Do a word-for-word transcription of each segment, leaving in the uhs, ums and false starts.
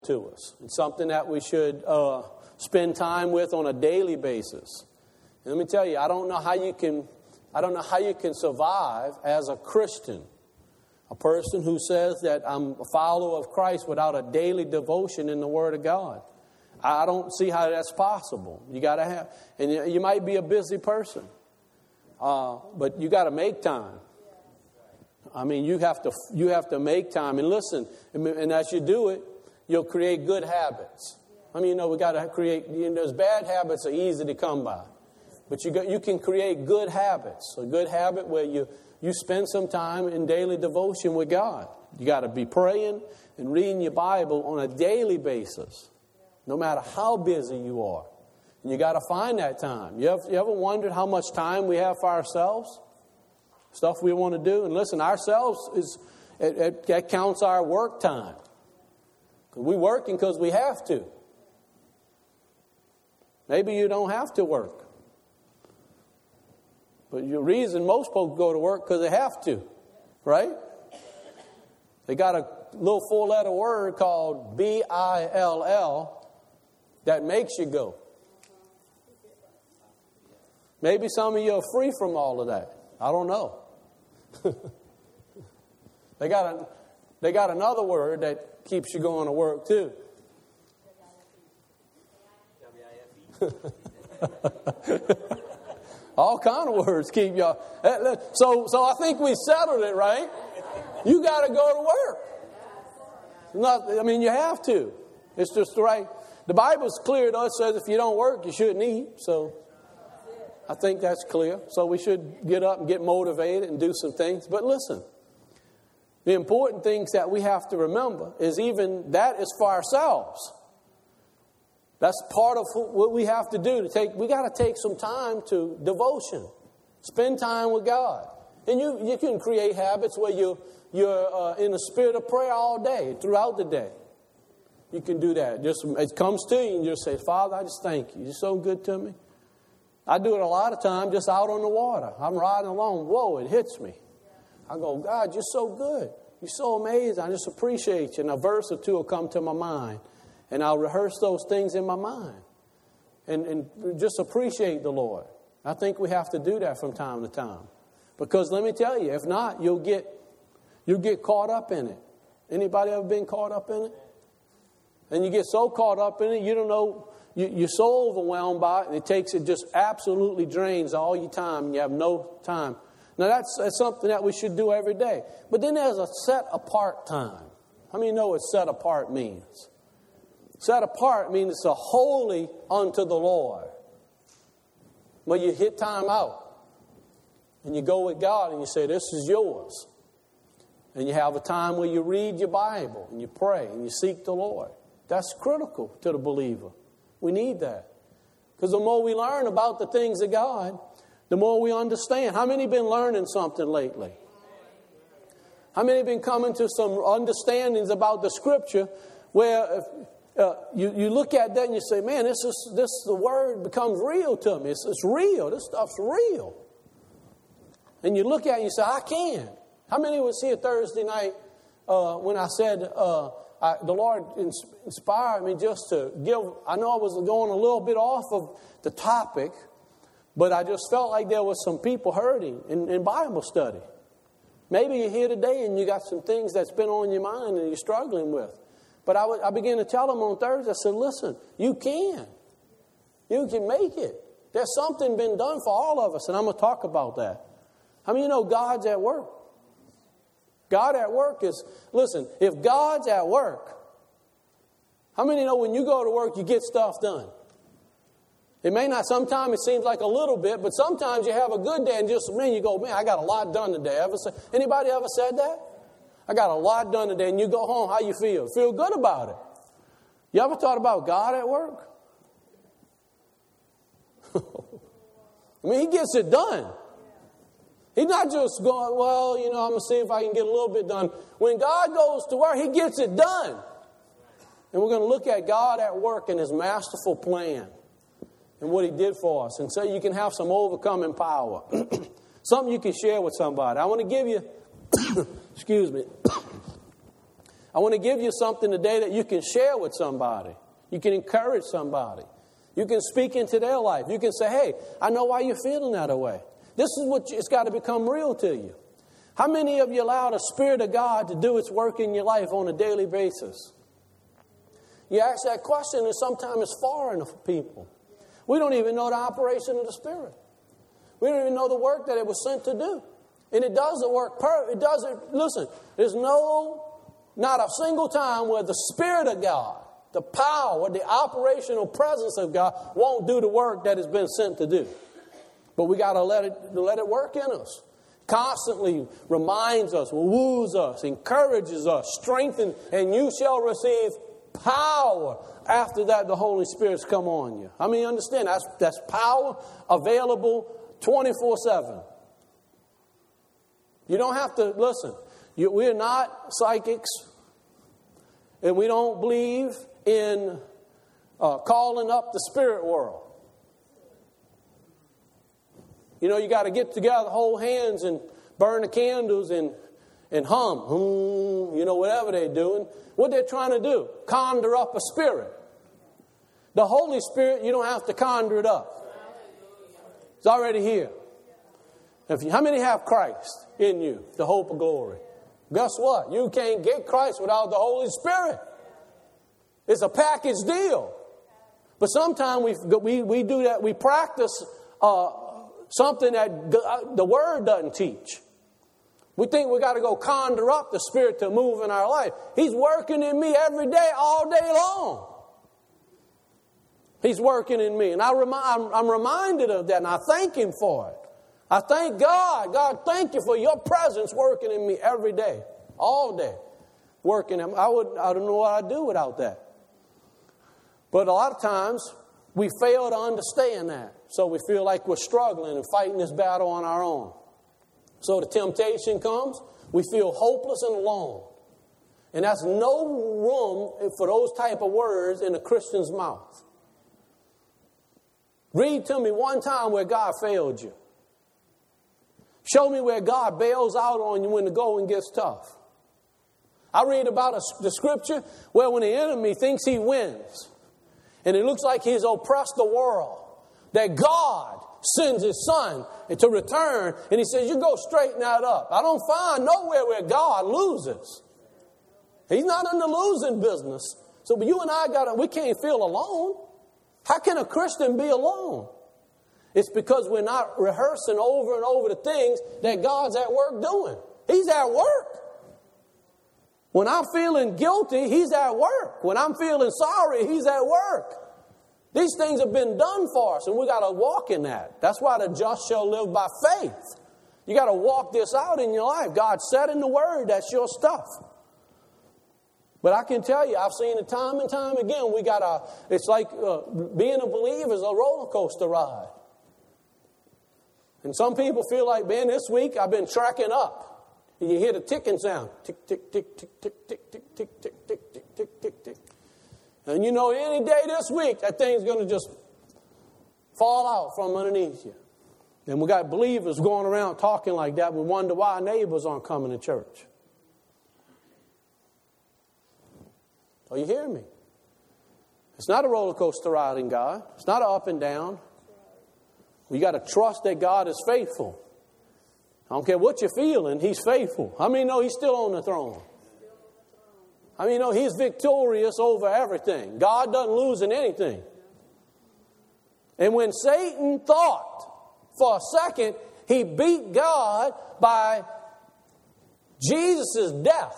to us. It's something that we should uh, spend time with on a daily basis. And let me tell you, I don't know how you can, I don't know how you can survive as a Christian, a person who says that I'm a follower of Christ without a daily devotion in the Word of God. I don't see how that's possible. You got to have, and you, you might be a busy person, uh, but you got to make time. I mean, you have to you have to make time and listen. And, and as you do it, you'll create good habits. I mean, you know, we got to create. You know, those bad habits are easy to come by, but you got, you can create good habits. A good habit where you you spend some time in daily devotion with God. You got to be praying and reading your Bible on a daily basis, no matter how busy you are. And you got to find that time. You ever, you ever wondered how much time we have for ourselves? Stuff we want to do. And listen, ourselves is it, it, that counts our work time. We're working because we have to. Maybe you don't have to work. But the reason most folks go to work because they have to. Right? They got a little four-letter word called B I L L that makes you go. Maybe some of you are free from all of that. I don't know. they got a, they got another word that keeps you going to work too. All kind of words keep y'all. So, so I think we settled it, right? You got to go to work. Not, I mean, you have to. It's just right. The Bible's clear to us. Says if you don't work, you shouldn't eat. So I think that's clear. So we should get up and get motivated and do some things. But listen, the important things that we have to remember is even that is for ourselves. That's part of what we have to do. To take, we got to take some time to devotion. Spend time with God. And you, you can create habits where you, you're uh, in a spirit of prayer all day, throughout the day. You can do that. Just it comes to you and you just say, Father, I just thank you. You're so good to me. I do it a lot of times just out on the water. I'm riding along. Whoa, it hits me. I go, God, you're so good. You're so amazing. I just appreciate you. And a verse or two will come to my mind. And I'll rehearse those things in my mind. And, and just appreciate the Lord. I think we have to do that from time to time. Because let me tell you, if not, you'll get you'll get caught up in it. Anybody ever been caught up in it? And you get so caught up in it, you don't know, you, you're so overwhelmed by it, and it takes, it just absolutely drains all your time, and you have no time. Now, that's, that's something that we should do every day. But then there's a set-apart time. How many know what set-apart means? Set apart means it's a holy unto the Lord. Where you hit time out, and you go with God, and you say, this is yours. And you have a time where you read your Bible, and you pray, and you seek the Lord. That's critical to the believer. We need that. Because the more we learn about the things of God, the more we understand. How many have been learning something lately? How many have been coming to some understandings about the Scripture where if, uh, you, you look at that and you say, man, this is this the Word becomes real to me. It's, it's real. This stuff's real. And you look at it and you say, I can. How many was here Thursday night uh, when I said... Uh, I, the Lord inspired me just to give, I know I was going a little bit off of the topic, but I just felt like there was some people hurting in, in Bible study. Maybe you're here today and you got some things that's been on your mind and you're struggling with. But I, w- I began to tell them on Thursday, I said, listen, you can. You can make it. There's something been done for all of us, and I'm going to talk about that. How many of you know God's at work? God at work is, listen, if God's at work, how many know when you go to work, you get stuff done? It may not, sometimes it seems like a little bit, but sometimes you have a good day and just, man, you go, man, I got a lot done today. Ever say, anybody ever said that? I got a lot done today, and you go home, how you feel? Feel good about it. You ever thought about God at work? I mean, He gets it done. He's not just going, well, you know, I'm going to see if I can get a little bit done. When God goes to work, He gets it done. And we're going to look at God at work and His masterful plan and what He did for us. And so you can have some overcoming power. Something you can share with somebody. I want to give you, excuse me, I want to give you something today that you can share with somebody. You can encourage somebody. You can speak into their life. You can say, hey, I know why you're feeling that way. This is what you, it's got to become real to you. How many of you allow the Spirit of God to do its work in your life on a daily basis? You ask that question and sometimes it's foreign for people. We don't even know the operation of the Spirit. We don't even know the work that it was sent to do. And it doesn't work perfect. It doesn't, listen, there's no, not a single time where the Spirit of God, the power, the operational presence of God won't do the work that has been sent to do. But we got to let it let it work in us. Constantly reminds us, woos us, encourages us, strengthens, and you shall receive power. After that, the Holy Spirit's come on you. I mean, understand, that's, that's power available twenty-four seven. You don't have to, listen, you, we're not psychics, and we don't believe in uh, calling up the spirit world. You know, you got to get together, hold hands, and burn the candles and, and hum. Hmm, you know, whatever they're doing. What they're trying to do, conjure up a spirit. The Holy Spirit, you don't have to conjure it up. It's already here. If you, how many have Christ in you, the hope of glory? Guess what? You can't get Christ without the Holy Spirit. It's a package deal. But sometimes we we we do that. We practice uh, something that the Word doesn't teach. We think we got to go conjure up the Spirit to move in our life. He's working in me every day, all day long. He's working in me. And I remi- I'm, I'm reminded of that, and I thank Him for it. I thank God. God, thank you for your presence working in me every day, all day. Working. I, would, I don't know what I'd do without that. But a lot of times, we fail to understand that. So we feel like we're struggling and fighting this battle on our own. So the temptation comes, we feel hopeless and alone. And that's no room for those type of words in a Christian's mouth. Read to me one time where God failed you. Show me where God bails out on you when the going gets tough. I read about a, the scripture where when the enemy thinks he wins, and it looks like he's oppressed the world, that God sends His Son to return, and He says, you go straighten that up. I don't find nowhere where God loses. He's not in the losing business. So but you and I got to, we can't feel alone. How can a Christian be alone? It's because we're not rehearsing over and over the things that God's at work doing. He's at work. When I'm feeling guilty, He's at work. When I'm feeling sorry, He's at work. These things have been done for us, and we got to walk in that. That's why the just shall live by faith. You got to walk this out in your life. God said in the Word, that's your stuff. But I can tell you, I've seen it time and time again. We got to, it's like uh, being a believer is a roller coaster ride. And some people feel like, man, this week I've been tracking up. And you hear the ticking sound. Tick, tick, tick, tick, tick, tick, tick, tick, tick, tick, tick, tick, tick, tick. And you know, any day this week, that thing's going to just fall out from underneath you. And we got believers going around talking like that. We wonder why our neighbors aren't coming to church. Are you hearing me? It's not a roller coaster ride in God. It's not an up and down. You got to trust that God is faithful. I don't care what you're feeling, He's faithful. How many know He's still on the throne? How many know He's victorious over everything? God doesn't lose in anything. And when Satan thought for a second he beat God by Jesus' death,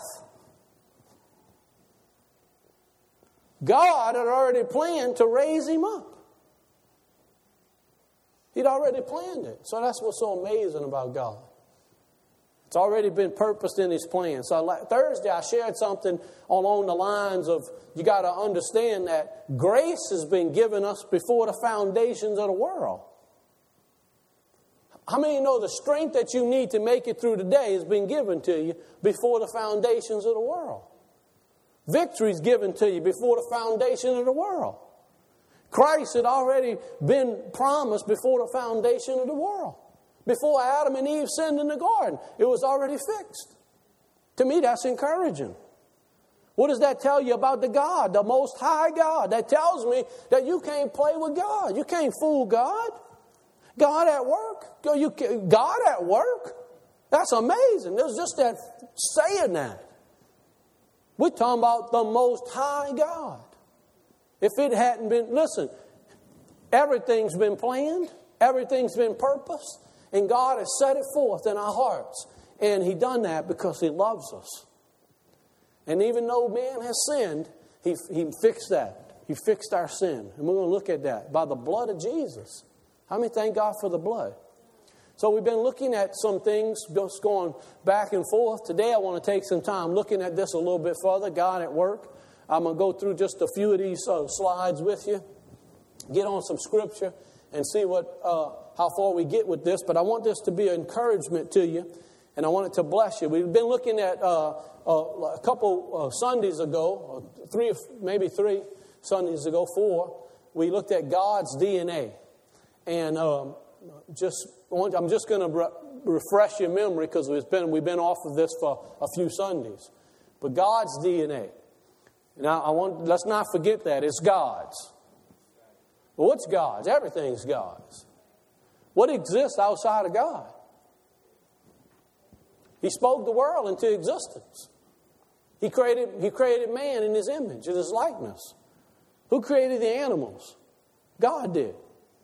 God had already planned to raise Him up. He'd already planned it. So that's what's so amazing about God. It's already been purposed in His plan. So Thursday I shared something along the lines of you got to understand that grace has been given us before the foundations of the world. How many know the strength that you need to make it through the day has been given to you before the foundations of the world? Victory is given to you before the foundation of the world. Christ had already been promised before the foundation of the world. Before Adam and Eve sinned in the garden, it was already fixed. To me, that's encouraging. What does that tell you about the God, the Most High God? That tells me that you can't play with God. You can't fool God. God at work. You can, God at work? That's amazing. There's just that saying that. We're talking about the Most High God. If it hadn't been, listen, everything's been planned. Everything's been purposed. And God has set it forth in our hearts. And He done that because He loves us. And even though man has sinned, He, he fixed that. He fixed our sin. And we're going to look at that by the blood of Jesus. How many thank God for the blood? So we've been looking at some things, just going back and forth. Today I want to take some time looking at this a little bit further, God at work. I'm going to go through just a few of these uh, slides with you, get on some scripture, and see what uh, how far we get with this. But I want this to be an encouragement to you, and I want it to bless you. We've been looking at uh, uh, a couple uh, Sundays ago, three, maybe three Sundays ago, four, we looked at God's D N A. And um, just I'm just going to re- refresh your memory because we've been we've been off of this for a few Sundays. But God's D N A. Now I want let's not forget that it's God's. Well, what's God's? Everything's God's. What exists outside of God? He spoke the world into existence. He created He created man in His image, in His likeness. Who created the animals? God did.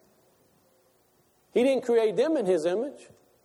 He didn't create them in His image.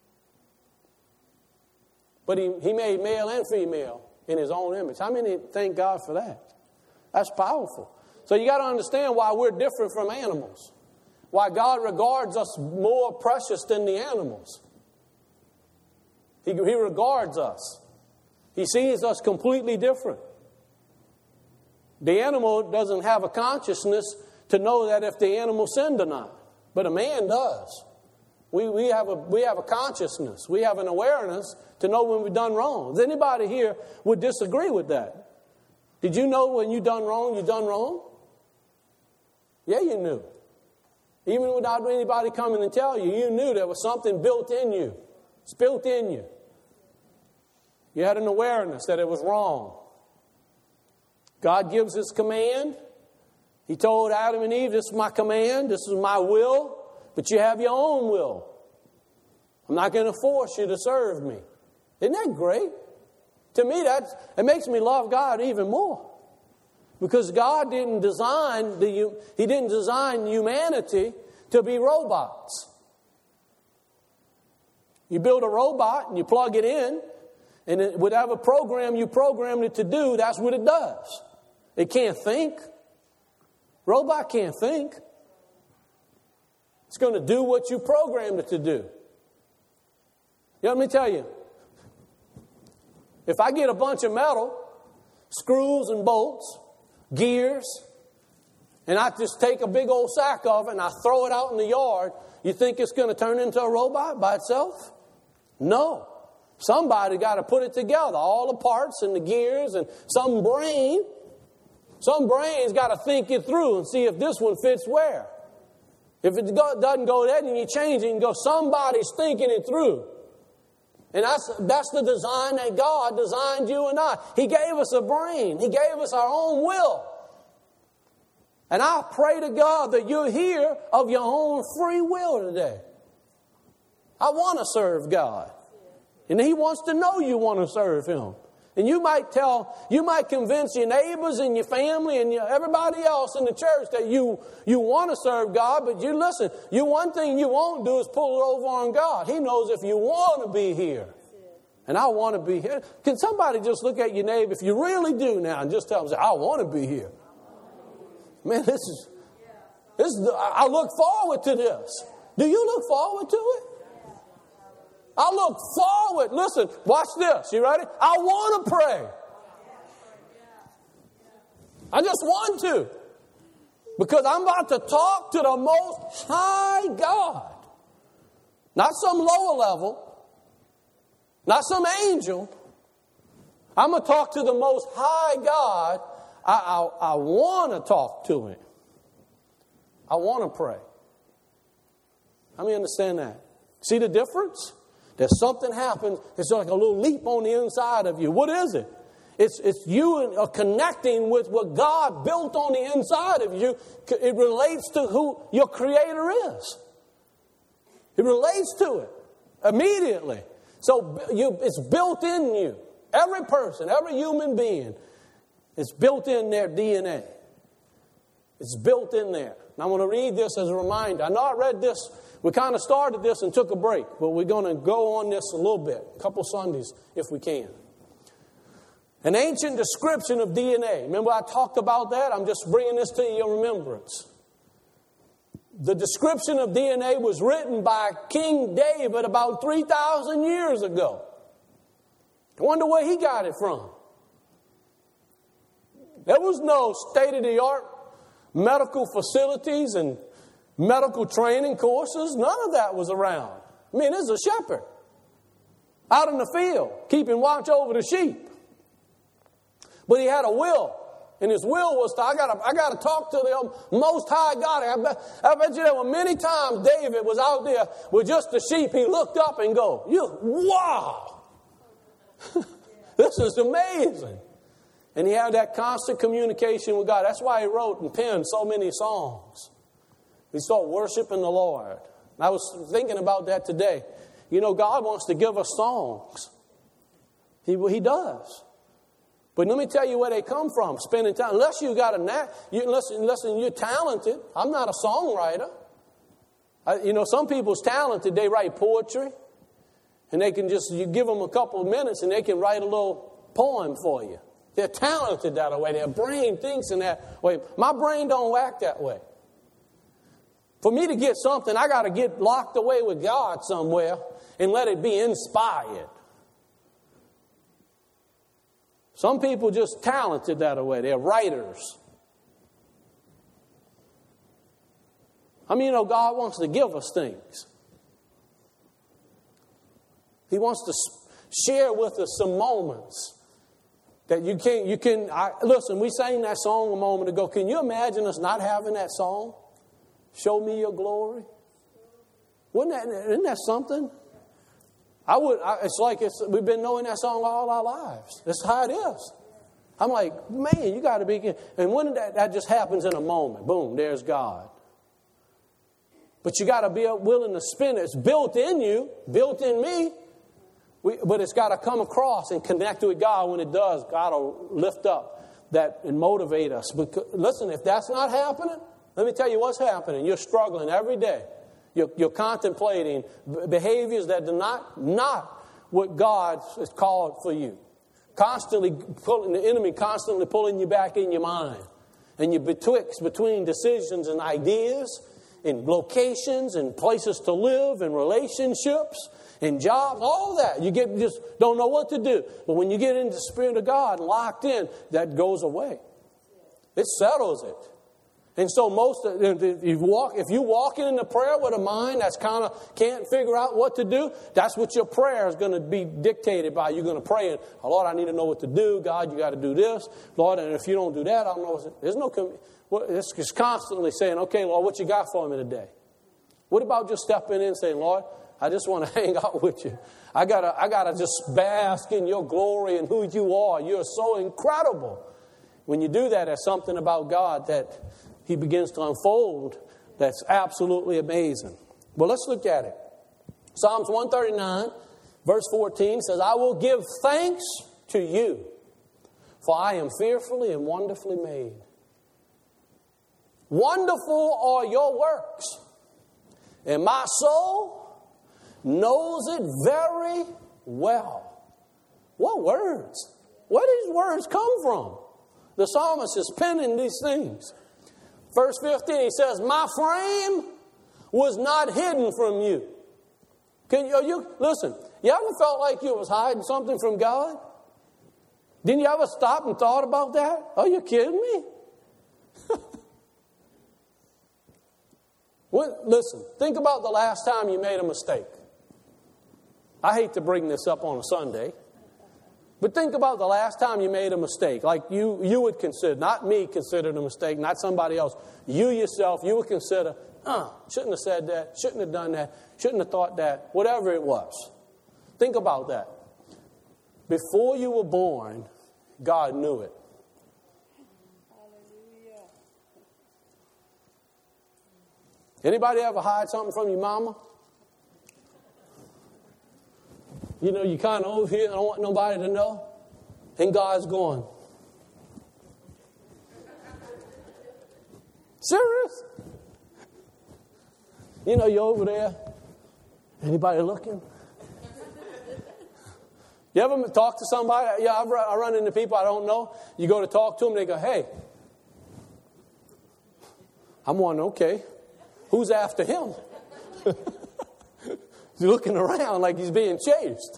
But He, he made male and female in His own image. How many thank God for that? That's powerful. So you got to understand why we're different from animals. Why God regards us more precious than the animals. He, he regards us. He sees us completely different. The animal doesn't have a consciousness to know that if the animal sinned or not. But a man does. We, we, have a, we have a consciousness. We have an awareness to know when we've done wrong. Does anybody here would disagree with that? Did you know when you done wrong, you done wrong? Yeah, you knew. Even without anybody coming and tell you, you knew there was something built in you. It's built in you. You had an awareness that it was wrong. God gives His command. He told Adam and Eve, this is my command, this is my will. But you have your own will. I'm not going to force you to serve me. Isn't that great? To me, that's, it makes me love God even more. Because God didn't design the He didn't design humanity to be robots. You build a robot and you plug it in, and it, whatever program you programmed it to do, that's what it does. It can't think. Robot can't think. It's going to do what you programmed it to do. You know, let me tell you. If I get a bunch of metal, screws and bolts, gears, and I just take a big old sack of it and I throw it out in the yard, you think it's going to turn into a robot by itself? No. Somebody got to put it together, all the parts and the gears, and some brain, some brain's got to think it through and see if this one fits where. If it doesn't go there, then you change it and go, somebody's thinking it through. And that's, that's the design that God designed you and I. He gave us a brain. He gave us our own will. And I pray to God that you're here of your own free will today. I want to serve God. And He wants to know you want to serve Him. And you might tell, you might convince your neighbors and your family and your, everybody else in the church that you, you want to serve God, but you listen, you one thing you won't do is pull it over on God. He knows if you want to be here. And I want to be here. Can somebody just look at your neighbor, if you really do now, and just tell them, I want to be here. Man, this is, this is, I look forward to this. Do you look forward to it? I look forward. Listen, watch this. You ready? I want to pray. I just want to. Because I'm about to talk to the Most High God. Not some lower level. Not some angel. I'm going to talk to the Most High God. I, I, I want to talk to Him. I want to pray. How many understand that? See the difference? There's something happens. It's like a little leap on the inside of you. What is it? It's, it's you uh, connecting with what God built on the inside of you. It relates to who your Creator is. It relates to it immediately. So you, it's built in you. Every person, every human being, it's built in their D N A. It's built in there. And I want to read this as a reminder. I know I read this. We kind of started this and took a break, but we're going to go on this a little bit, a couple Sundays if we can. An ancient description of D N A. Remember I talked about that? I'm just bringing this to your remembrance. The description of D N A was written by King David about three thousand years ago. I wonder where he got it from. There was no state-of-the-art medical facilities and medical training courses. None of that was around. I mean, this is a shepherd out in the field, keeping watch over the sheep. But he had a will. And his will was to, I got I got to talk to the Most High God. I bet, I bet you there were many times David was out there with just the sheep. He looked up and go, you, wow, this is amazing. And he had that constant communication with God. That's why he wrote and penned so many songs. He started worshiping the Lord. I was thinking about that today. You know, God wants to give us songs. He, he does. But let me tell you where they come from, spending time. Unless you got a knack, you, unless, unless you're talented. I'm not a songwriter. I, you know, some people's talented. They write poetry. And they can just, you give them a couple of minutes and they can write a little poem for you. They're talented that way. Their brain thinks in that way. My brain don't act that way. For me to get something, I got to get locked away with God somewhere and let it be inspired. Some people just talented that way. They're writers. I mean, you know, God wants to give us things. He wants to share with us some moments that you can't, you can, I, listen, we sang that song a moment ago. Can you imagine us not having that song? Show me your glory. Wouldn't that, isn't that something? I would. I, it's like it's, we've been knowing that song all our lives. That's how it is. I'm like, man, you got to be. And when that, that just happens in a moment, boom, there's God. But you got to be willing to spend it. It's built in you, built in me. We, but it's got to come across and connect with God. When it does, God will lift up that and motivate us. Because, listen, if that's not happening, let me tell you what's happening. You're struggling every day. You're, you're contemplating behaviors that are not, not what God has called for you. Constantly pulling, the enemy constantly pulling you back in your mind. And you're betwixt between decisions and ideas, and locations, and places to live, and relationships, and jobs, all that. You get just don't know what to do. But when you get into the Spirit of God and locked in, that goes away. It settles it. And so most, if you walk, if you walk in the prayer with a mind that's kind of can't figure out what to do, that's what your prayer is going to be dictated by. You're going to pray, and oh, Lord, I need to know what to do. God, you got to do this, Lord. And if you don't do that, I don't know. What There's no. It's just constantly saying, okay, Lord, what you got for me today? What about just stepping in and saying, Lord, I just want to hang out with you. I gotta, I gotta just bask in your glory and who you are. You're so incredible. When you do that, there's something about God that He begins to unfold that's absolutely amazing. Well, let's look at it. Psalms one thirty-nine, verse fourteen says, I will give thanks to you, for I am fearfully and wonderfully made. Wonderful are your works, and my soul knows it very well. What words? Where do these words come from? The psalmist is penning these things. Verse fifteen, he says, my frame was not hidden from you. Can you, you listen, you ever felt like you was hiding something from God? Didn't you ever stop and thought about that? Are you kidding me? Well, listen, think about the last time you made a mistake. I hate to bring this up on a Sunday, but think about the last time you made a mistake. Like you, you would consider, not me considered a mistake, not somebody else. You yourself, you would consider, uh, shouldn't have said that, shouldn't have done that, shouldn't have thought that, whatever it was. Think about that. Before you were born, God knew it. Anybody ever hide something from your mama? You know, you kind of over here, I don't want nobody to know. And God's going, serious? You know, you're over there. Anybody looking? You ever talk to somebody? Yeah, I've, I run into people I don't know. You go to talk to them, they go, hey. I'm wondering, okay, who's after him? He's looking around like he's being chased.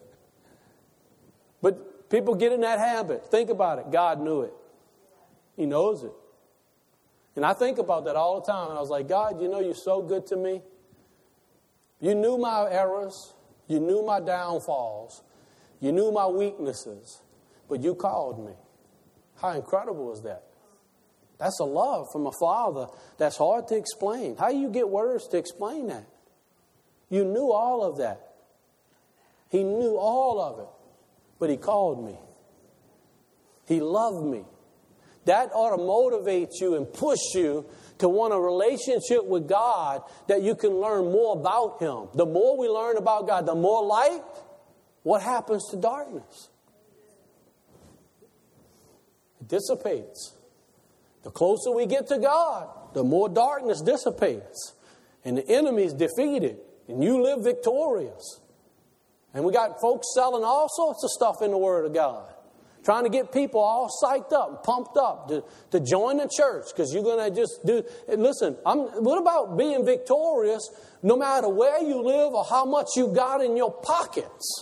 But people get in that habit. Think about it. God knew it. He knows it. And I think about that all the time. And I was like, God, you know you're so good to me. You knew my errors. You knew my downfalls. You knew my weaknesses. But you called me. How incredible is that? That's a love from a father that's hard to explain. How do you get words to explain that? You knew all of that. He knew all of it. But he called me. He loved me. That ought to motivate you and push you to want a relationship with God that you can learn more about Him. The more we learn about God, the more light, what happens to darkness? It dissipates. The closer we get to God, the more darkness dissipates. And the enemy is defeated. And you live victorious. And we got folks selling all sorts of stuff in the Word of God. Trying to get people all psyched up and pumped up to, to join the church. Because you're going to just do... Listen, I'm, what about being victorious no matter where you live or how much you got in your pockets?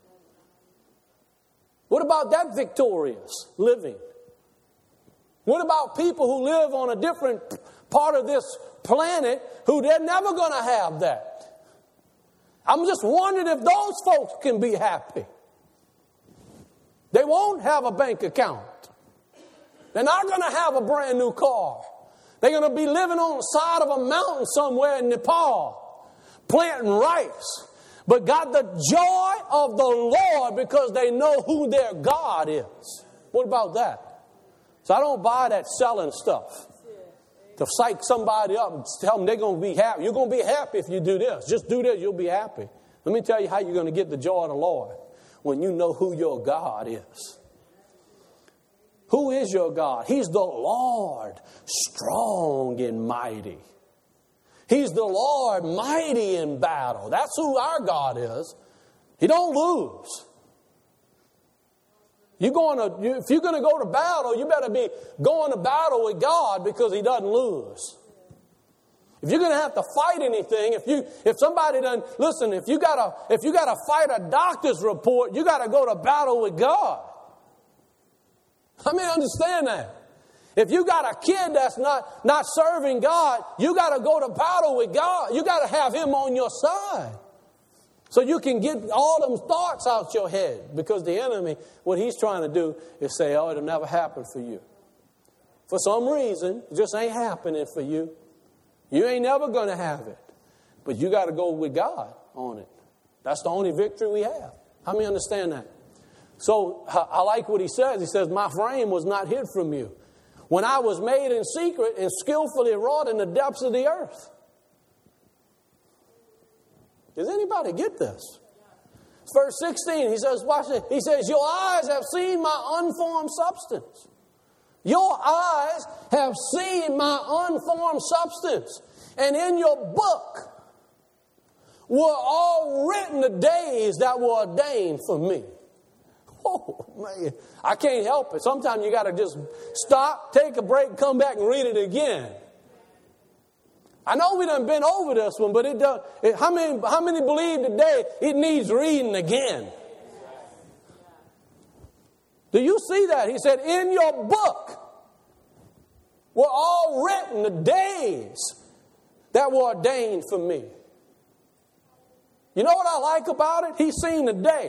What about that victorious living? What about people who live on a different part of this planet who they're never going to have that? I'm just wondering if those folks can be happy. They won't have a bank account. They're not going to have a brand new car. They're going to be living on the side of a mountain somewhere in Nepal, planting rice, but got the joy of the Lord because they know who their God is. What about that? So I don't buy that selling stuff to psych somebody up and tell them they're going to be happy. You're going to be happy if you do this. Just do this, you'll be happy. Let me tell you how you're going to get the joy of the Lord. When you know who your God is. Who is your God? He's the Lord, strong and mighty. He's the Lord, mighty in battle. That's who our God is. He don't lose. You're going to, if you're going to go to battle, you better be going to battle with God because He doesn't lose. If you're going to have to fight anything, if you if somebody doesn't listen, if you got to if you got to fight a doctor's report, you got to go to battle with God. I mean, understand that. If you got a kid that's not not serving God, you got to go to battle with God. You got to have Him on your side, so you can get all them thoughts out your head. Because the enemy, what he's trying to do is say, "Oh, it'll never happen for you." For some reason, it just ain't happening for you. You ain't never going to have it. But you got to go with God on it. That's the only victory we have. How many understand that? So I like what he says. He says, my frame was not hid from you when I was made in secret and skillfully wrought in the depths of the earth. Does anybody get this? Verse sixteen, he says, watch it. He says, your eyes have seen my unformed substance. Your eyes have seen my unformed substance. And in your book were all written the days that were ordained for me. Oh, man. I can't help it. Sometimes you got to just stop, take a break, come back and read it again. I know we done been over this one, but it does. It, how many, how many believe today it needs reading again? Do you see that? He said, in your book were all written the days that were ordained for me. You know what I like about it? He's seen the day.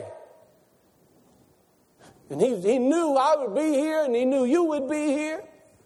And he, he knew I would be here, and he knew you would be here.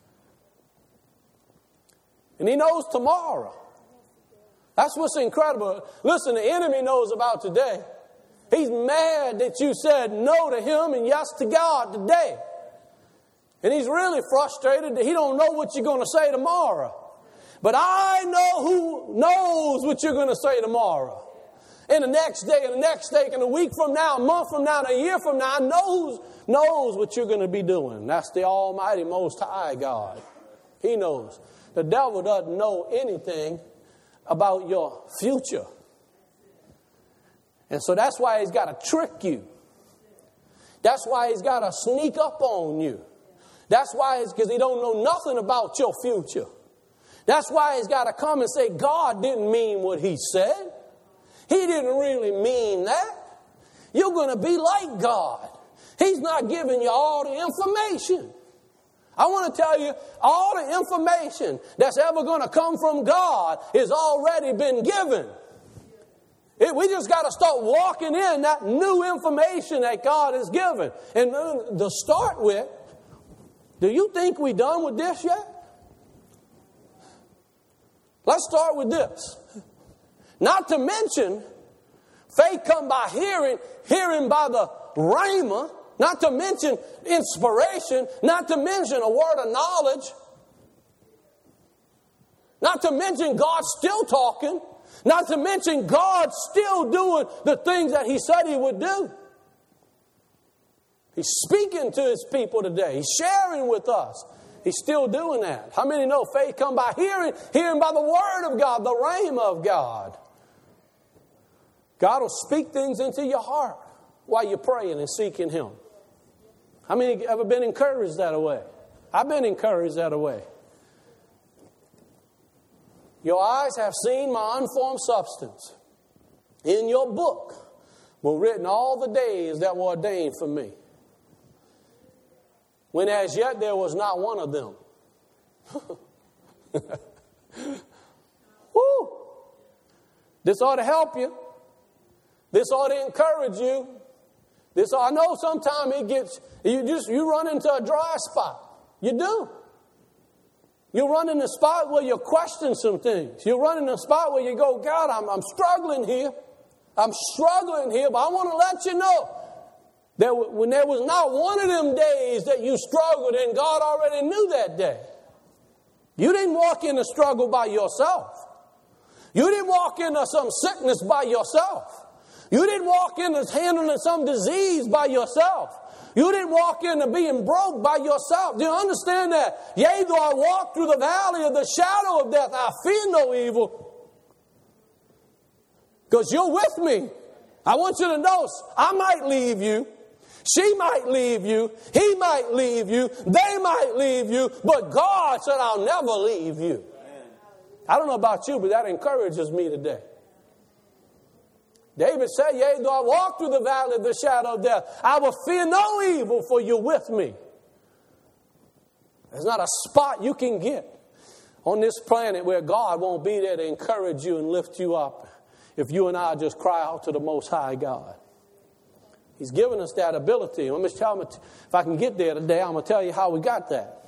And he knows tomorrow. That's what's incredible. Listen, the enemy knows about today. He's mad that you said no to him and yes to God today. And he's really frustrated that he don't know what you're going to say tomorrow. But I know who knows what you're going to say tomorrow. And the next day, and the next day, and a week from now, a month from now, and a year from now, knows, knows what you're going to be doing. That's the Almighty Most High God. He knows. The devil doesn't know anything about your future. And so that's why he's got to trick you. That's why he's got to sneak up on you. That's why it's because he don't know nothing about your future. That's why he's got to come and say, God didn't mean what he said. He didn't really mean that. You're going to be like God. He's not giving you all the information. I want to tell you, all the information that's ever going to come from God has already been given. It, we just got to start walking in that new information that God has given. And uh, to start with, do you think we're done with this yet? Let's start with this. Not to mention, faith come by hearing, hearing by the rhema. Not to mention inspiration. Not to mention a word of knowledge. Not to mention God still talking. Not to mention God still doing the things that he said he would do. He's speaking to his people today. He's sharing with us. He's still doing that. How many know faith come by hearing, hearing by the word of God, the rhema of God? God will speak things into your heart while you're praying and seeking him. How many ever been encouraged that way? I've been encouraged that way. Your eyes have seen my unformed substance. In your book were written all the days that were ordained for me, when as yet there was not one of them. Woo! This ought to help you. This ought to encourage you. This ought, I know sometimes it gets, you just, you run into a dry spot. You do. You run in a spot where you question some things. You run in a spot where you go, God, I'm, I'm struggling here. I'm struggling here, but I want to let you know that when there was not one of them days that you struggled, and God already knew that day. You didn't walk in a struggle by yourself. You didn't walk into some sickness by yourself. You didn't walk into handling some disease by yourself. You didn't walk into being broke by yourself. Do you understand that? Yea, though I walk through the valley of the shadow of death, I fear no evil. Because you're with me. I want you to know, I might leave you. She might leave you. He might leave you. They might leave you. But God said, I'll never leave you. I don't know about you, but that encourages me today. David said, yea, though I walk through the valley of the shadow of death, I will fear no evil, for you're with me. There's not a spot you can get on this planet where God won't be there to encourage you and lift you up if you and I just cry out to the Most High God. He's given us that ability. Let me tell you, if I can get there today, I'm going to tell you how we got that.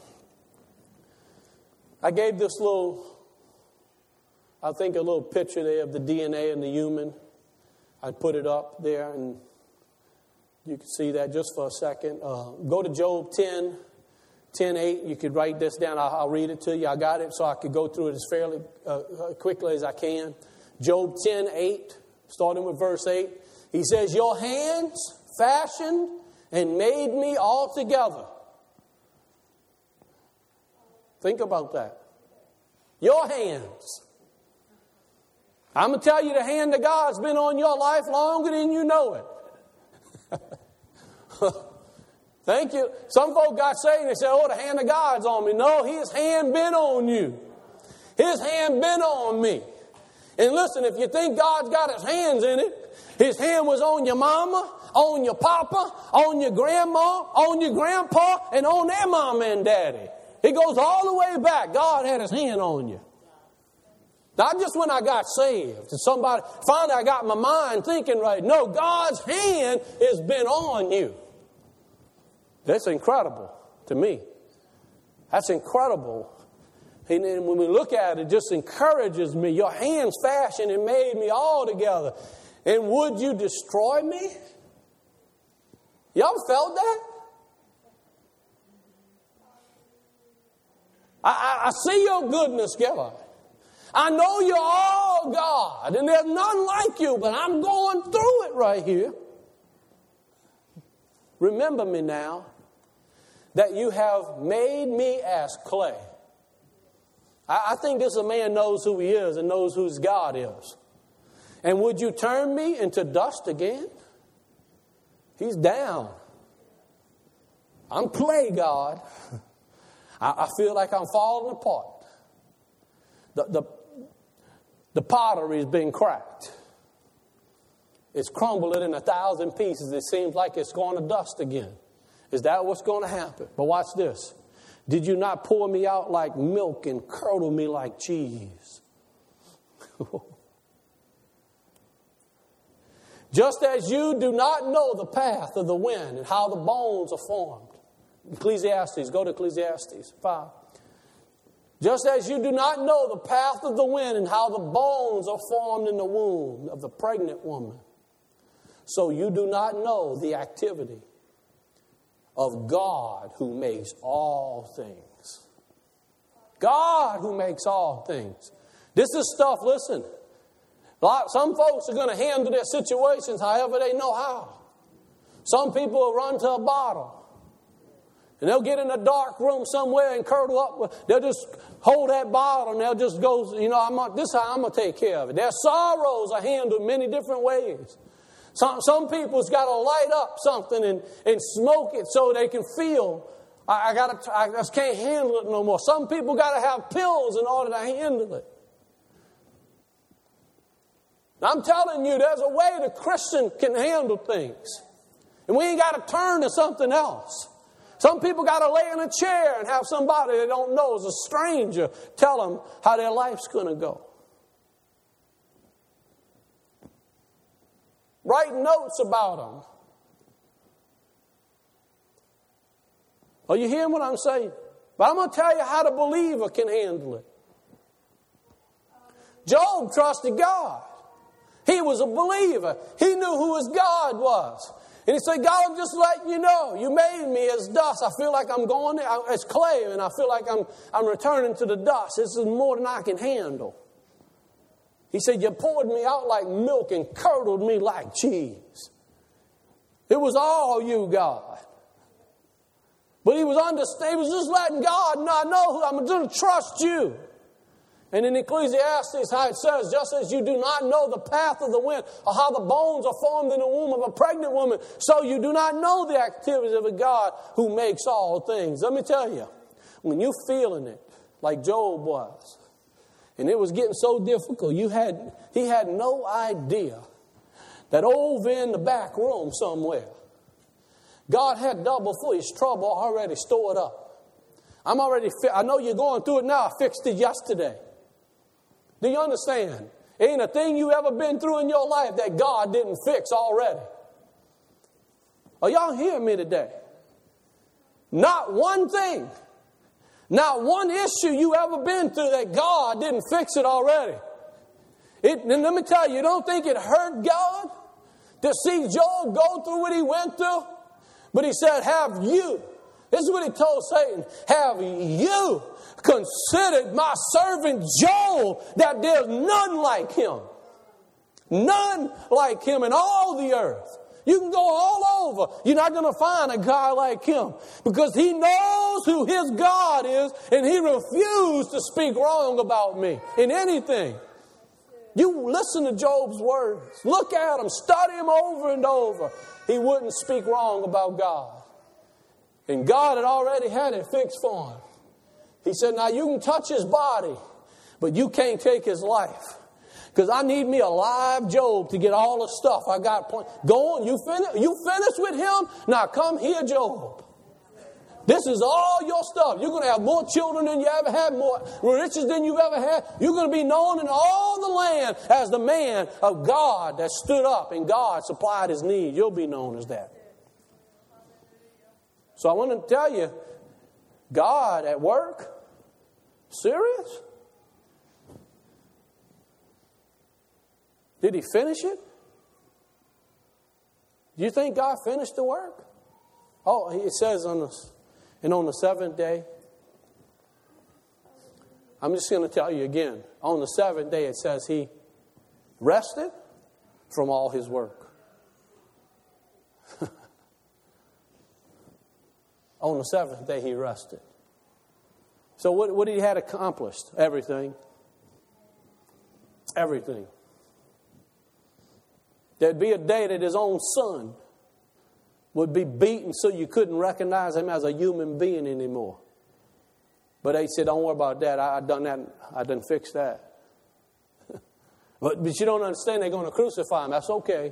I gave this little, I think a little picture there of the D N A in the human. I put it up there, and you can see that just for a second. Uh, go to Job ten, ten eight. You could write this down. I'll, I'll read it to you. I got it so I could go through it as fairly uh, quickly as I can. Job ten eight, starting with verse eight. He says, your hands fashioned and made me altogether. Think about that. Your hands. I'm going to tell you, the hand of God's been on your life longer than you know it. Thank you. Some folk got saved and they said, oh, the hand of God's on me. No, his hand been on you. His hand been on me. And listen, if you think God's got his hands in it, his hand was on your mama, on your papa, on your grandma, on your grandpa, and on their mama and daddy. It goes all the way back. God had his hand on you. Not just when I got saved. And somebody, finally I got my mind thinking right. No, God's hand has been on you. That's incredible to me. That's incredible. And when we look at it, it just encourages me. Your hands fashioned and made me all together. And would you destroy me? Y'all felt that? I, I, I see your goodness, God. I know you're all God, and there's none like you, but I'm going through it right here. Remember me now, that you have made me as clay. I, I think this man knows who he is and knows who his God is. And would you turn me into dust again? He's down. I'm clay, God. I, I feel like I'm falling apart. The, the, the pottery is being cracked. It's crumbling in a thousand pieces. It seems like it's going to dust again. Is that what's going to happen? But watch this. Did you not pour me out like milk and curdle me like cheese? Just as you do not know the path of the wind and how the bones are formed. Ecclesiastes, go to Ecclesiastes five. Just as you do not know the path of the wind and how the bones are formed in the womb of the pregnant woman, so you do not know the activity of God who makes all things. God who makes all things. This is stuff, listen. Some folks are going to handle their situations however they know how. Some people will run to a bottle. And they'll get in a dark room somewhere and curdle up. They'll just hold that bottle and they'll just go, you know, I'm, this is how I'm going to take care of it. Their sorrows are handled many different ways. Some, some people's got to light up something and, and smoke it so they can feel, I, I, gotta, I just can't handle it no more. Some people got to have pills in order to handle it. I'm telling you, there's a way the Christian can handle things. And we ain't got to turn to something else. Some people got to lay in a chair and have somebody they don't know, as a stranger, tell them how their life's going to go. Write notes about them. Are you hearing what I'm saying? But I'm going to tell you how the believer can handle it. Job trusted God. He was a believer. He knew who his God was. And he said, God, I'm just letting you know, you made me as dust. I feel like I'm going there. It's clay, and I feel like I'm, I'm returning to the dust. This is more than I can handle. He said, you poured me out like milk and curdled me like cheese. It was all you, God. But he was understanding. He was just letting God know, I know who I'm going to trust you. And in Ecclesiastes, how it says, just as you do not know the path of the wind or how the bones are formed in the womb of a pregnant woman, so you do not know the activities of a God who makes all things. Let me tell you, when you're feeling it, like Job was, and it was getting so difficult, you had he had no idea that over in the back room somewhere, God had double for his trouble already stored up. I'm already, fi- I know you're going through it now. I fixed it yesterday. Do you understand? Ain't a thing you ever been through in your life that God didn't fix already. Are y'all hearing me today? Not one thing. Not one issue you ever been through that God didn't fix it already. It, and let me tell you, you don't think it hurt God to see Job go through what he went through? But he said, have you, this is what he told Satan, have you considered my servant Job, that there's none like him. None like him in all the earth. You can go all over. You're not going to find a guy like him. Because he knows who his God is, and he refused to speak wrong about me in anything. You listen to Job's words. Look at him. Study him over and over. He wouldn't speak wrong about God. And God had already had it fixed for him. He said, now you can touch his body, but you can't take his life. Because I need me a live Job to get all the stuff I got. Go on, you finish, you finished with him? Now come here, Job. This is all your stuff. You're going to have more children than you ever had, more riches than you've ever had. You're going to be known in all the land as the man of God that stood up and God supplied his need. You'll be known as that. So I want to tell you, God at work? Serious? Did he finish it? Do you think God finished the work? Oh, it says on the, and on the seventh day, I'm just going to tell you again. On the seventh day, it says he rested from all his work. On the seventh day, he rested. So what, what he had accomplished? Everything. Everything. There'd be a day that his own son would be beaten so you couldn't recognize him as a human being anymore. But they said, don't worry about that. I, I done that. I done fixed that. but, but you don't understand. They're going to crucify him. That's okay.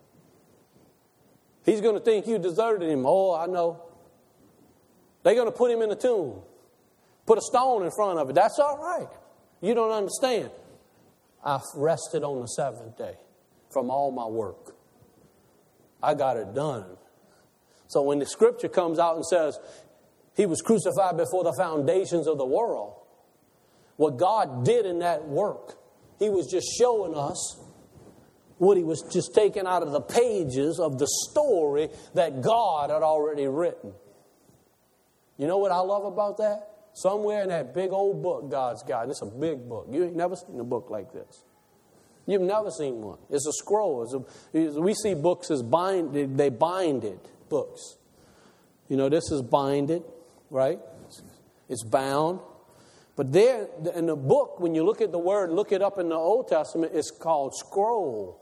He's going to think you deserted him. Oh, I know. They're going to put him in a tomb. Put a stone in front of it. That's all right. You don't understand. I rested on the seventh day from all my work. I got it done. So when the scripture comes out and says, he was crucified before the foundations of the world, what God did in that work, he was just showing us what he was just taking out of the pages of the story that God had already written. You know what I love about that? Somewhere in that big old book God's got, and it's a big book. You ain't never seen a book like this. You've never seen one. It's a scroll. It's a, we see books as bind, they binded books. You know, this is binded, right? It's bound. But there, in the book, when you look at the word, look it up in the Old Testament, it's called scroll.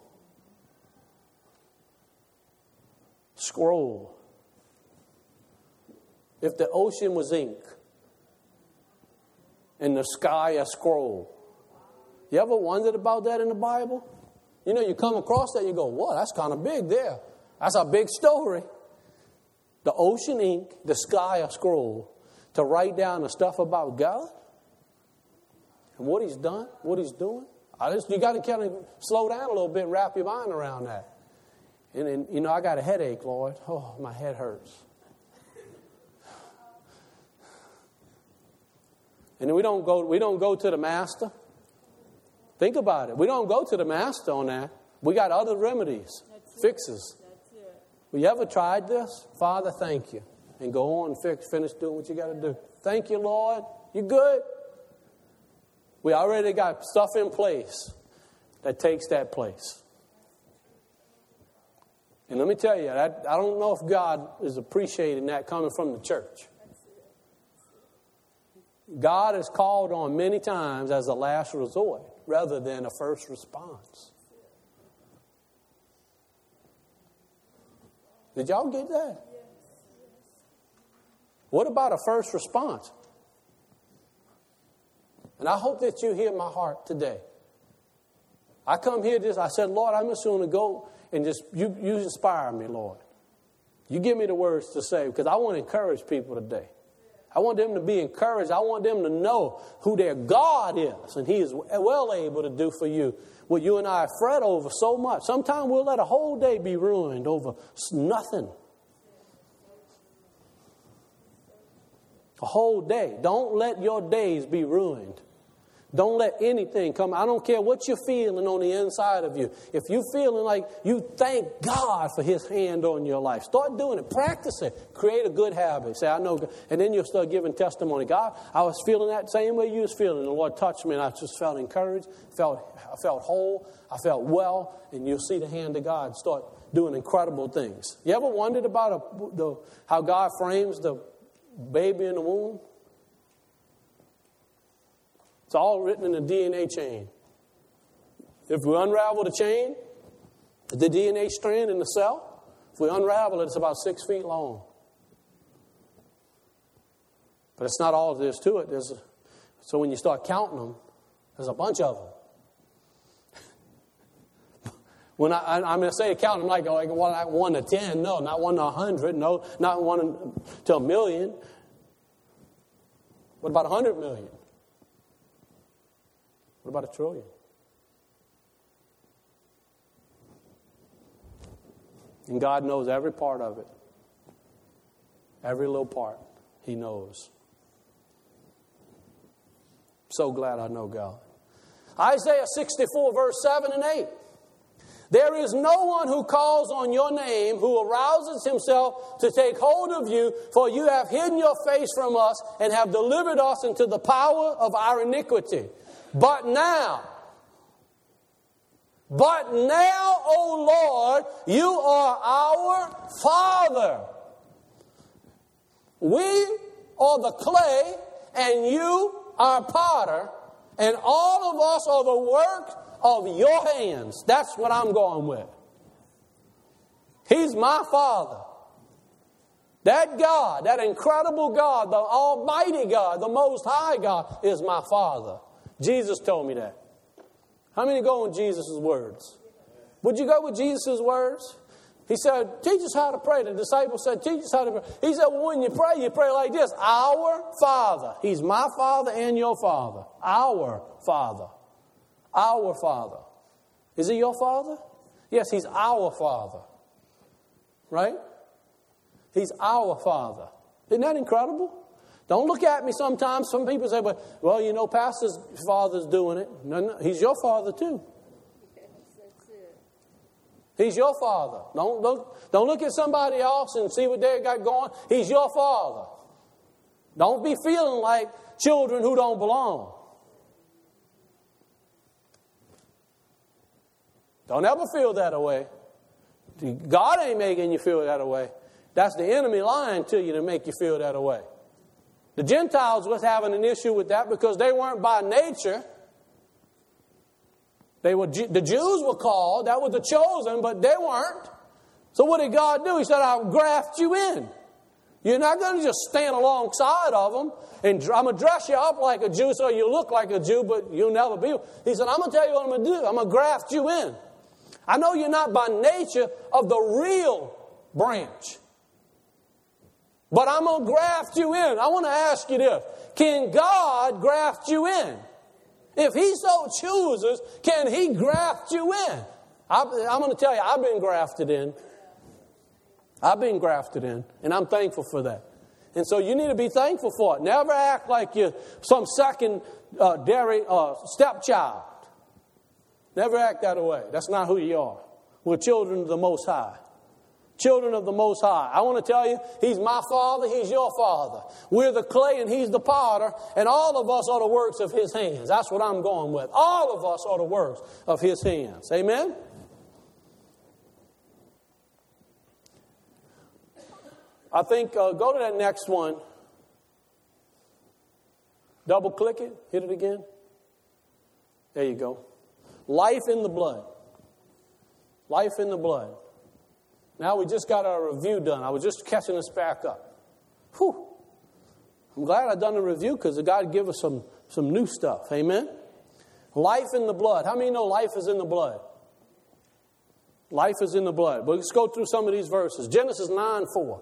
Scroll. If the ocean was ink and the sky a scroll. You ever wondered about that in the Bible? You know, you come across that, you go, whoa, that's kind of big there. That's a big story. The ocean ink, the sky a scroll, to write down the stuff about God and what he's done, what he's doing. I just, you got to kind of slow down a little bit and wrap your mind around that. And, and you know, I got a headache, Lord. Oh, my head hurts. And we don't go, we don't go to the master. Think about it. We don't go to the master on that. We got other remedies, That's fixes. That's it. Well, you ever tried this? Father, thank you. And go on and fix, finish doing what you got to do. Thank you, Lord. You good? We already got stuff in place that takes that place. And let me tell you, I, I don't know if God is appreciating that coming from the church. God is called on many times as a last resort rather than a first response. Did y'all get that? What about a first response? And I hope that you hear my heart today. I come here just, I said, Lord, I'm just going to go and just, you, you inspire me, Lord. You give me the words to say because I want to encourage people today. I want them to be encouraged. I want them to know who their God is. And he is well able to do for you what you and I fret over so much. Sometimes we'll let a whole day be ruined over nothing. A whole day. Don't let your days be ruined. Don't let anything come. I don't care what you're feeling on the inside of you. If you're feeling like you thank God for his hand on your life, start doing it. Practice it. Create a good habit. Say, I know God. And then you'll start giving testimony. God, I was feeling that same way you was feeling. The Lord touched me and I just felt encouraged. Felt, I felt whole. I felt well. And you'll see the hand of God start doing incredible things. You ever wondered about a, the, how God frames the baby in the womb? It's all written in the D N A chain. If we unravel the chain, the D N A strand in the cell, if we unravel it, it's about six feet long. But it's not all there is to it. There's a, so when you start counting them, there's a bunch of them. When I, I, I'm going to say count them like, like one to ten. No, not one to a hundred. No, not one to a million. What about a hundred million? What about a trillion? And God knows every part of it. Every little part, he knows. So glad I know God. Isaiah sixty-four, verse seven and eight. There is no one who calls on your name who arouses himself to take hold of you, for you have hidden your face from us and have delivered us into the power of our iniquity. But now, but now, O Lord, you are our Father. We are the clay, and you are potter, and all of us are the work of your hands. That's what I'm going with. He's my Father. That God, that incredible God, the Almighty God, the Most High God, is my Father. Jesus told me that. How many go with Jesus' words? Would you go with Jesus' words? He said, teach us how to pray. The disciples said, teach us how to pray. He said, well, when you pray, you pray like this. Our Father. He's my Father and your Father. Our Father. Our Father. Is he your Father? Yes, he's our Father. Right? He's our Father. Isn't that incredible? Don't look at me sometimes. Some people say, well, well you know, Pastor's father's doing it. No, no, he's your father too. He's your Father. Don't look, don't look at somebody else and see what they got going. He's your Father. Don't be feeling like children who don't belong. Don't ever feel that way. God ain't making you feel that way. That's the enemy lying to you to make you feel that way. The Gentiles was having an issue with that because they weren't by nature. They were, the Jews were called, that was the chosen, but they weren't. So what did God do? He said, I'll graft you in. You're not going to just stand alongside of them, and I'm going to dress you up like a Jew so you look like a Jew, but you'll never be. He said, I'm going to tell you what I'm going to do. I'm going to graft you in. I know you're not by nature of the real branch, but I'm going to graft you in. I want to ask you this. Can God graft you in? If he so chooses, can he graft you in? I, I'm going to tell you, I've been grafted in. I've been grafted in, and I'm thankful for that. And so you need to be thankful for it. Never act like you're some second uh, dairy uh, stepchild. Never act that way. That's not who you are. We're children of the Most High. Children of the Most High. I want to tell you, he's my Father, he's your Father. We're the clay and he's the potter, and all of us are the works of his hands. That's what I'm going with. All of us are the works of his hands. Amen? I think, uh, go to that next one. Double click it. Hit it again. There you go. Life in the blood. Life in the blood. Now we just got our review done. I was just catching us back up. Whew. I'm glad I done a review because God give us some, some new stuff. Amen? Life in the blood. How many know life is in the blood? Life is in the blood. But let's go through some of these verses. Genesis nine four.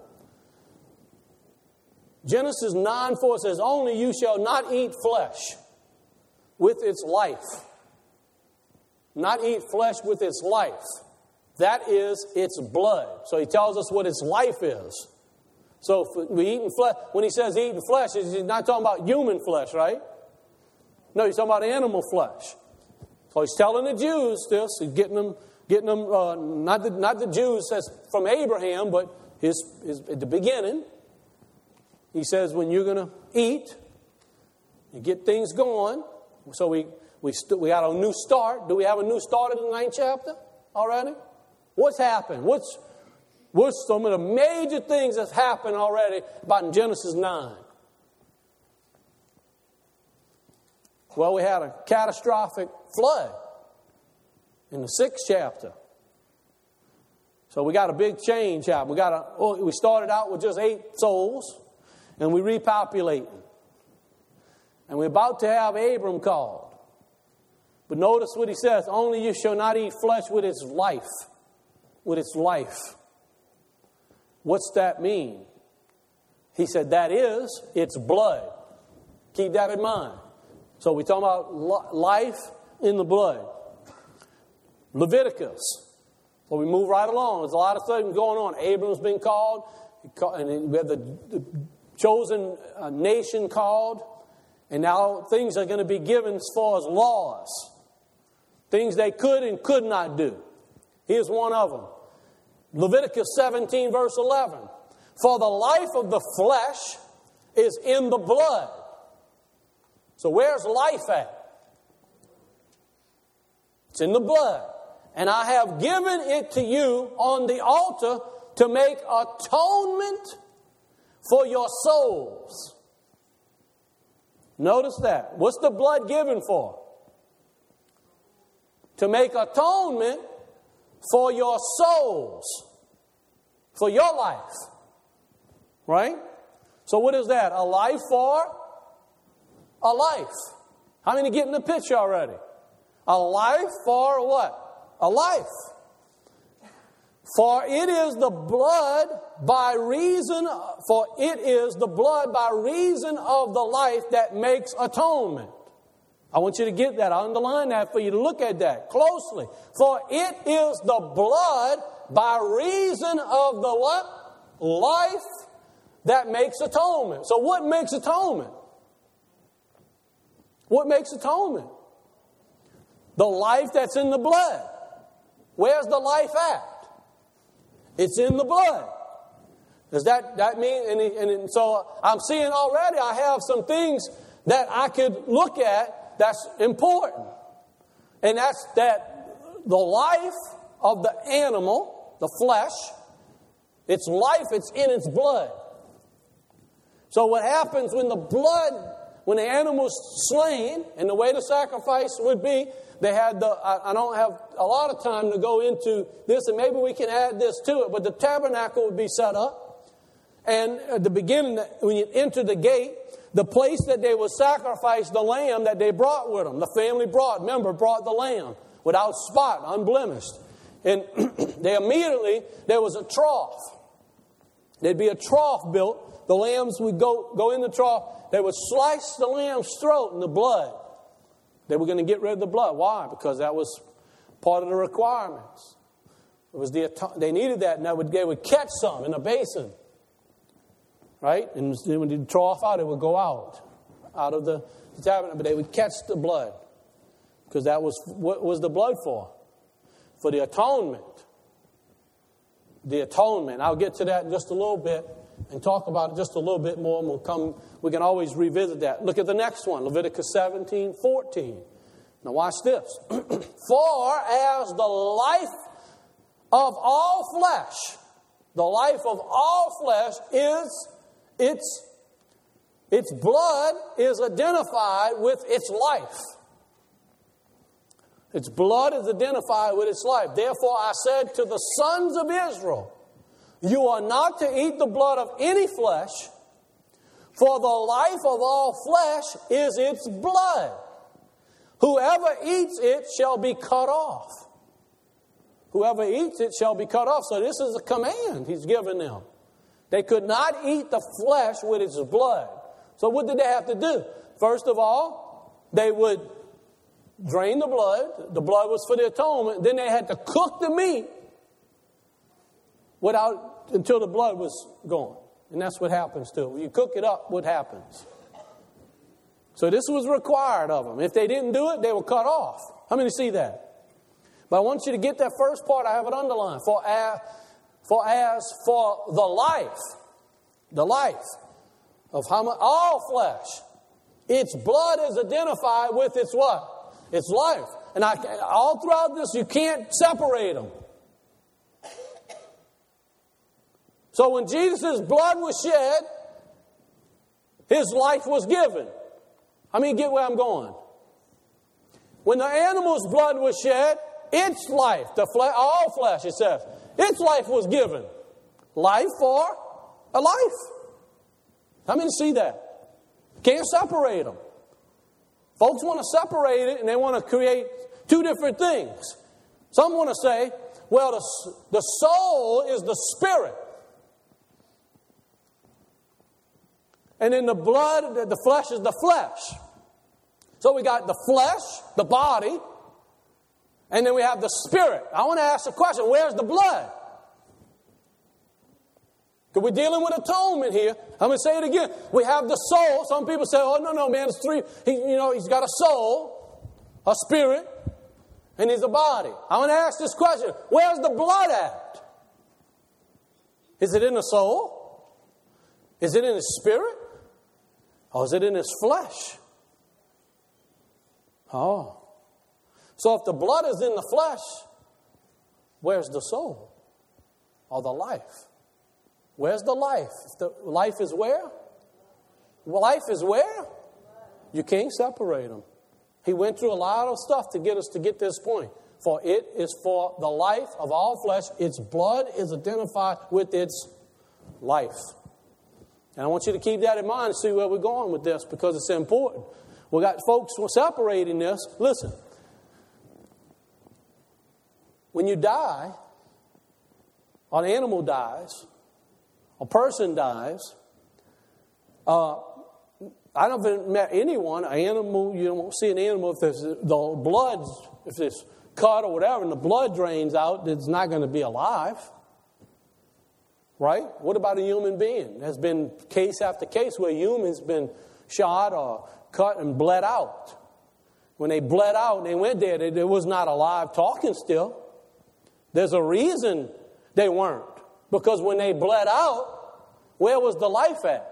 Genesis nine four says, only you shall not eat flesh with its life. Not eat flesh with its life. That is its blood. So he tells us what its life is. So if we eating flesh, when he says eating flesh, he's not talking about human flesh, right? No, he's talking about animal flesh. So he's telling the Jews this. He's getting them, getting them. Uh, not the not the Jews says from Abraham, but his, his at the beginning. He says when you're going to eat, you get things going. So we we st- we got a new start. Do we have a new start in the ninth chapter already? What's happened? What's, what's some of the major things that's happened already about in Genesis nine? Well, we had a catastrophic flood in the sixth chapter. So we got a big change happen. We got a, oh, we started out with just eight souls, and we repopulating. And we're about to have Abram called. But notice what he says, only you shall not eat flesh with its life. With its life. What's that mean? He said that is its blood. Keep that in mind. So we're talking about life in the blood. Leviticus. So we move right along. There's a lot of things going on. Abram's been called. And we have the, the chosen nation called. And now things are going to be given as far as laws. Things they could and could not do. Here's one of them. Leviticus seventeen, verse eleven. For the life of the flesh is in the blood. So where's life at? It's in the blood. And I have given it to you on the altar to make atonement for your souls. Notice that. What's the blood given for? To make atonement for your souls. For your life. Right? So what is that? A life for a life. How many getting the picture already? A life for what? A life. For it is the blood by reason, for it is the blood by reason of the life that makes atonement. I want you to get that. I underline that for you to look at that closely. For it is the blood by reason of the what? Life that makes atonement. So what makes atonement? What makes atonement? The life that's in the blood. Where's the life at? It's in the blood. Does that, that mean, and, and so I'm seeing already I have some things that I could look at that's important. And that's that the life of the animal, the flesh, its life, it's in its blood. So what happens when the blood, when the animal's slain, and the way the sacrifice would be, they had the, I, I don't have a lot of time to go into this, and maybe we can add this to it, but the tabernacle would be set up. And at the beginning, when you enter the gate, the place that they would sacrifice the lamb that they brought with them, the family brought, remember, brought the lamb without spot, unblemished. And they immediately, there was a trough. There'd be a trough built. The lambs would go, go in the trough. They would slice the lamb's throat in the blood. They were going to get rid of the blood. Why? Because that was part of the requirements. It was the, they needed that, and they would, they would catch some in a basin. Right? And then when the trough out, it would go out, out of the, the tabernacle. But they would catch the blood. Because that was, what was the blood for? For the atonement. The atonement. I'll get to that in just a little bit and talk about it just a little bit more, and we'll come, we can always revisit that. Look at the next one, Leviticus seventeen, fourteen. Now watch this. For as the life of all flesh, the life of all flesh is, its, its blood is identified with its life. Its blood is identified with its life. Therefore I said to the sons of Israel, you are not to eat the blood of any flesh, for the life of all flesh is its blood. Whoever eats it shall be cut off. Whoever eats it shall be cut off. So this is a command he's given them. They could not eat the flesh with its blood. So what did they have to do? First of all, they would drain the blood. The blood was for the atonement. Then they had to cook the meat without until the blood was gone. And that's what happens to it. When you cook it up, what happens? So this was required of them. If they didn't do it, they were cut off. How many see that? But I want you to get that first part. I have it underlined. For as for, as for the life, the life of how much, all flesh, its blood is identified with its what? Its life. And I, all throughout this, you can't separate them. So when Jesus' blood was shed, his life was given. How many get where I'm going? When the animal's blood was shed, its life, the fle- all flesh, it says, its life was given. Life for a life. How many see that? Can't separate them. Folks want to separate it and they want to create two different things. Some want to say, well, the, the soul is the spirit. And then the blood, the flesh is the flesh. So we got the flesh, the body, and then we have the spirit. I want to ask the question, where's the blood? Because we're dealing with atonement here. I'm going to say it again. We have the soul. Some people say, oh, no, no, man, it's three. He, you know, he's got a soul, a spirit, and he's a body. I want to ask this question. Where's the blood at? Is it in the soul? Is it in his spirit? Or is it in his flesh? Oh. So if the blood is in the flesh, where's the soul? Or the life? Where's the life? If the life is where? Life is where? You can't separate them. He went through a lot of stuff to get us to get this point. For it is for the life of all flesh. Its blood is identified with its life. And I want you to keep that in mind and see where we're going with this, because it's important. We got folks separating this. Listen. When you die, or an animal dies, a person dies, uh, I haven't met anyone, an animal, you don't see an animal, if there's the blood, if it's cut or whatever, and the blood drains out, it's not going to be alive. Right? What about a human being? There's been case after case where humans been shot or cut and bled out. When they bled out and they went there, they, they was not alive talking still. There's a reason they weren't. Because when they bled out, where was the life at?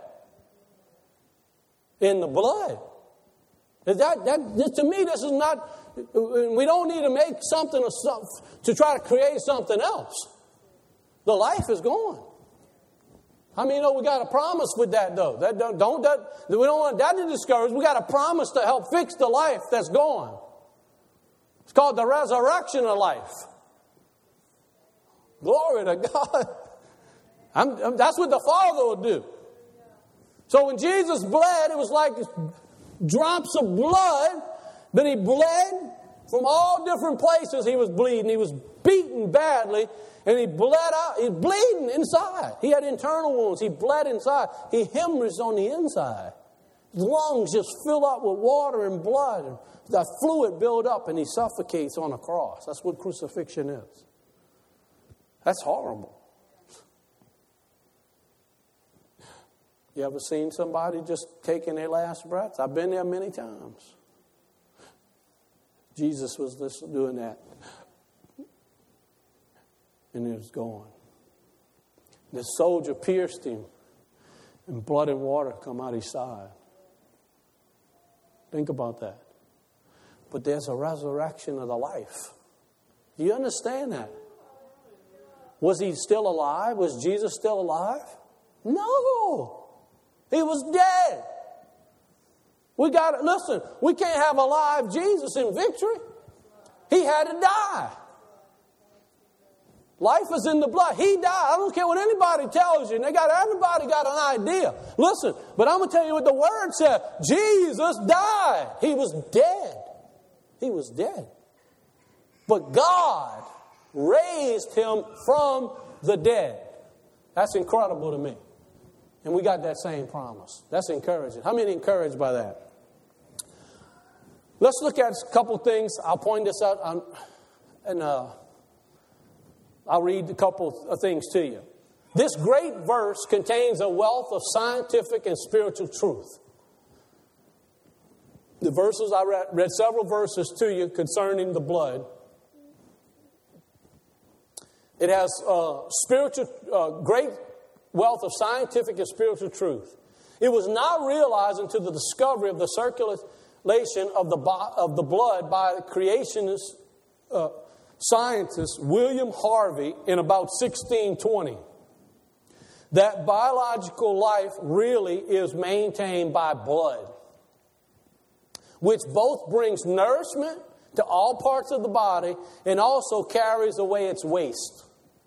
In the blood. Is that, that, to me, this is not, we don't need to make something or something to try to create something else. The life is gone. I mean, you know, we got a promise with that, though. That don't, don't that we don't want that to discourage. We got a promise to help fix the life that's gone. It's called the resurrection of life. Glory to God. I'm, I'm, that's what the Father will do. So when Jesus bled, it was like drops of blood, but he bled from all different places. He was bleeding. He was beaten badly. And he bled out. He's bleeding inside. He had internal wounds. He bled inside. He hemorrhaged on the inside. His lungs just fill up with water and blood. And that fluid build up and he suffocates on a cross. That's what crucifixion is. That's horrible. You ever seen somebody just taking their last breaths? I've been there many times. Jesus was doing that. And he was gone. The soldier pierced him, and blood and water come out his side. Think about that. But there's a resurrection of the life. Do you understand that? Was he still alive? Was Jesus still alive? No. He was dead. We got to, listen, we can't have a live Jesus in victory. He had to die. Life is in the blood. He died. I don't care what anybody tells you. And they got everybody got an idea. Listen, but I'm going to tell you what the Word said. Jesus died. He was dead. He was dead. But God raised him from the dead. That's incredible to me. And we got that same promise. That's encouraging. How many encouraged by that? Let's look at a couple things. I'll point this out on, and uh, I'll read a couple of things to you. This great verse contains a wealth of scientific and spiritual truth. The verses, I read, read several verses to you concerning the blood. It has uh, spiritual, uh, great wealth of scientific and spiritual truth. It was not realized until the discovery of the circulation of the, of the blood by the creationist uh, scientist William Harvey in about sixteen twenty. That biological life really is maintained by blood, which both brings nourishment to all parts of the body and also carries away its waste.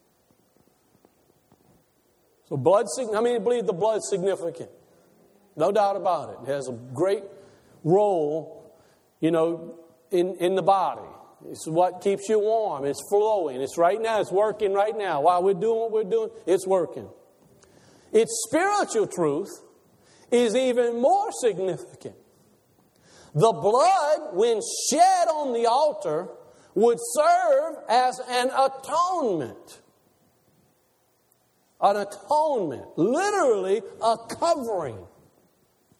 So blood, how many believe the blood's significant? No doubt about it. It has a great role, you know, in, in the body. It's what keeps you warm. It's flowing. It's right now. It's working right now. While we're doing what we're doing, it's working. Its spiritual truth is even more significant. The blood, when shed on the altar, would serve as an atonement. An atonement. Literally a covering.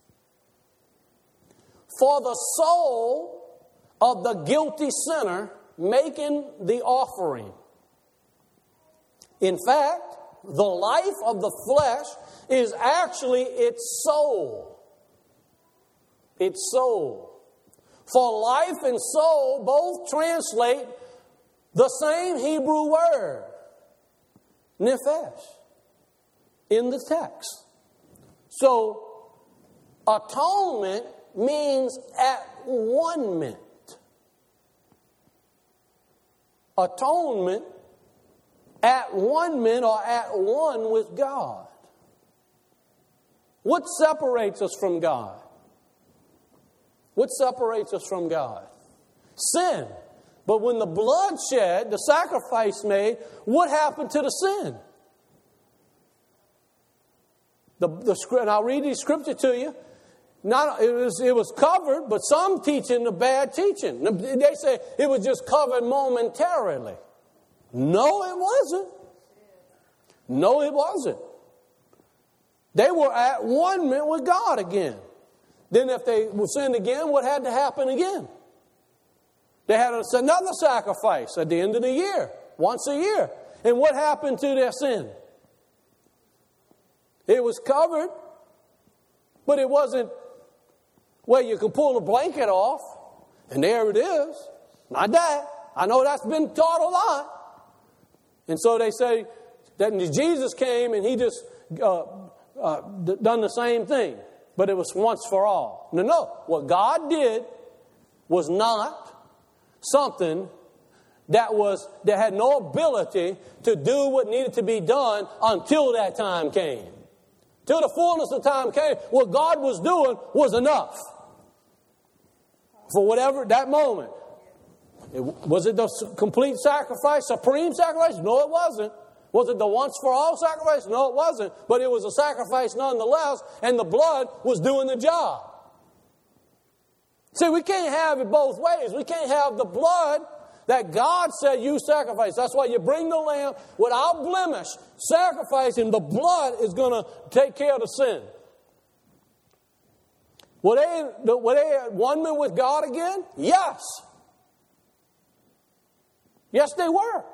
For the soul of the guilty sinner making the offering. In fact, the life of the flesh is actually its soul. Its soul. For life and soul both translate the same Hebrew word, nephesh, in the text. So, atonement means at one-ment. Atonement at one-ment or at one with God. What separates us from God? What separates us from God? Sin. But when the blood shed, the sacrifice made, what happened to the sin? The, the, and I'll read these scripture to you. Not, it was, it was covered, but some teaching the bad teaching. They say it was just covered momentarily. No, it wasn't. No, it wasn't. They were at one with God again. Then if they sinned again, what had to happen again? They had another sacrifice at the end of the year, once a year. And what happened to their sin? It was covered, but it wasn't where you can pull the blanket off, and there it is. Not that. I know that's been taught a lot. And so they say that Jesus came and he just uh, uh, done the same thing, but it was once for all. No, no. What God did was not something that was that had no ability to do what needed to be done until that time came. Till the fullness of time came, what God was doing was enough. For whatever, that moment. It, was it the complete sacrifice, supreme sacrifice? No, it wasn't. Was it the once for all sacrifice? No, it wasn't. But it was a sacrifice nonetheless, and the blood was doing the job. See, we can't have it both ways. We can't have the blood that God said you sacrifice. That's why you bring the lamb without blemish, sacrifice, and the blood is going to take care of the sin. Were they, were they at one man with God again? Yes. Yes, they were.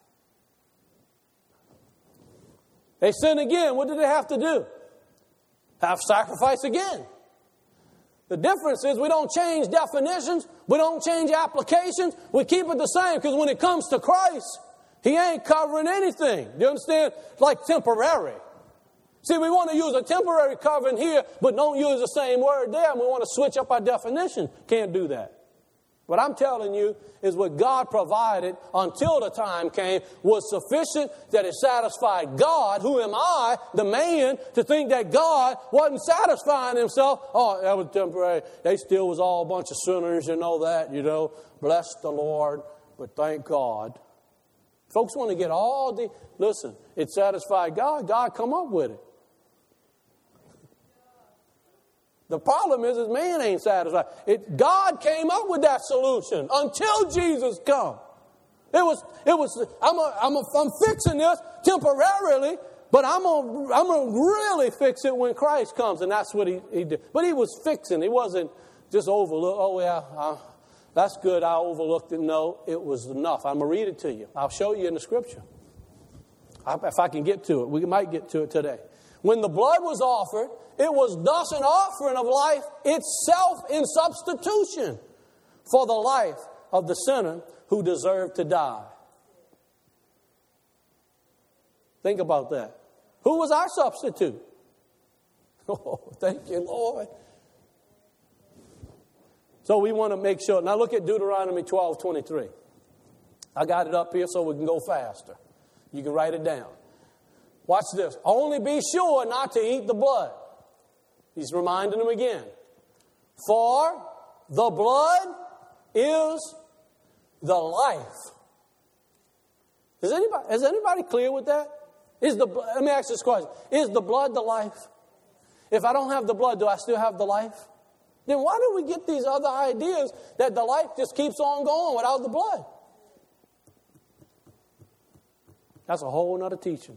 They sinned again. What did they have to do? Have sacrifice again. The difference is we don't change definitions. We don't change applications. We keep it the same because when it comes to Christ, He ain't covering anything. Do you understand? It's like temporary. See, we want to use a temporary covering here, but don't use the same word there, and we want to switch up our definition. Can't do that. What I'm telling you is what God provided until the time came was sufficient that it satisfied God. Who am I, the man, to think that God wasn't satisfying Himself? Oh, that was temporary. They still was all a bunch of sinners and all that, you know. Bless the Lord, but thank God. Folks want to get all the... Listen, it satisfied God. God come up with it. The problem is, is man ain't satisfied. It, God came up with that solution until Jesus come. It was, it was. I'm, a, I'm, a, I'm fixing this temporarily, but I'm gonna, I'm gonna really fix it when Christ comes, and that's what he, he did. But he was fixing. He wasn't just overlook. Oh yeah, uh, that's good. I overlooked it. No, it was enough. I'm gonna read it to you. I'll show you in the Scripture. I, if I can get to it, we might get to it today. When the blood was offered, it was thus an offering of life itself in substitution for the life of the sinner who deserved to die. Think about that. Who was our substitute? Oh, thank you, Lord. So we want to make sure. Now look at Deuteronomy twelve twenty-three. I got it up here so we can go faster. You can write it down. Watch this. Only be sure not to eat the blood. He's reminding them again. For the blood is the life. Is anybody, is anybody clear with that? Is the, let me ask this question. Is the blood the life? If I don't have the blood, do I still have the life? Then why do we get these other ideas that the life just keeps on going without the blood? That's a whole other teaching.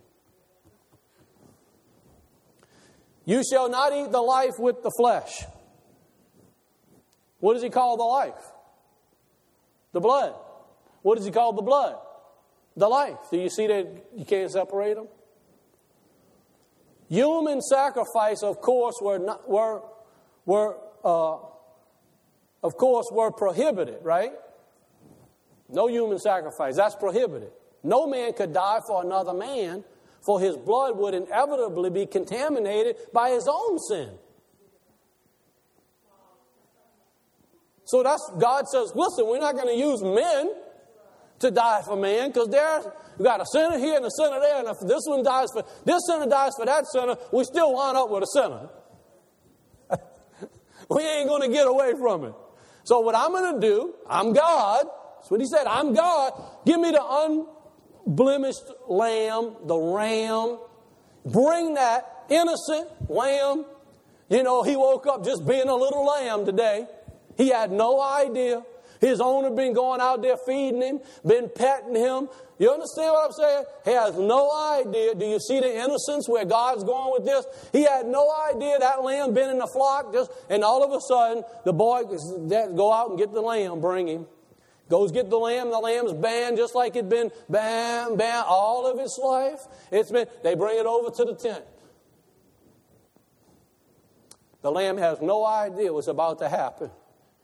You shall not eat the life with the flesh. What does he call the life? The blood. What does he call the blood? The life. Do you see that you can't separate them? Human sacrifice, of course, were not, were were uh, of course were prohibited, right? No human sacrifice. That's prohibited. No man could die for another man, for his blood would inevitably be contaminated by his own sin. So that's God says, listen, we're not going to use men to die for man, because there you got a sinner here and a sinner there, and if this one dies for this sinner dies for that sinner, we still wind up with a sinner. We ain't going to get away from it. So what I'm going to do, I'm God. That's what he said. I'm God. Give me the unblemished lamb, the ram. Bring that innocent lamb. You know, he woke up just being a little lamb today. He had no idea. His owner been going out there feeding him, been petting him. You understand what I'm saying? He has no idea. Do you see the innocence where God's going with this? He had no idea that lamb been in the flock, just and all of a sudden the boy go out and get the lamb, bring him. Goes get the lamb. The lamb's banned just like it'd been bam, bam all of its life. It's been. They bring it over to the tent. The lamb has no idea what's about to happen.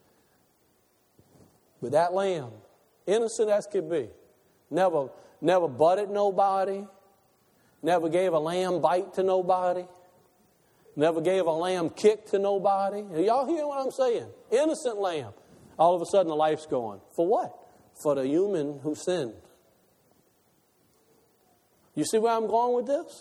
But that lamb, innocent as could be, never, never butted nobody, never gave a lamb bite to nobody, never gave a lamb kick to nobody. Are y'all hear what I'm saying? Innocent lamb. All of a sudden the life's going. For what? For the human who sinned. You see where I'm going with this?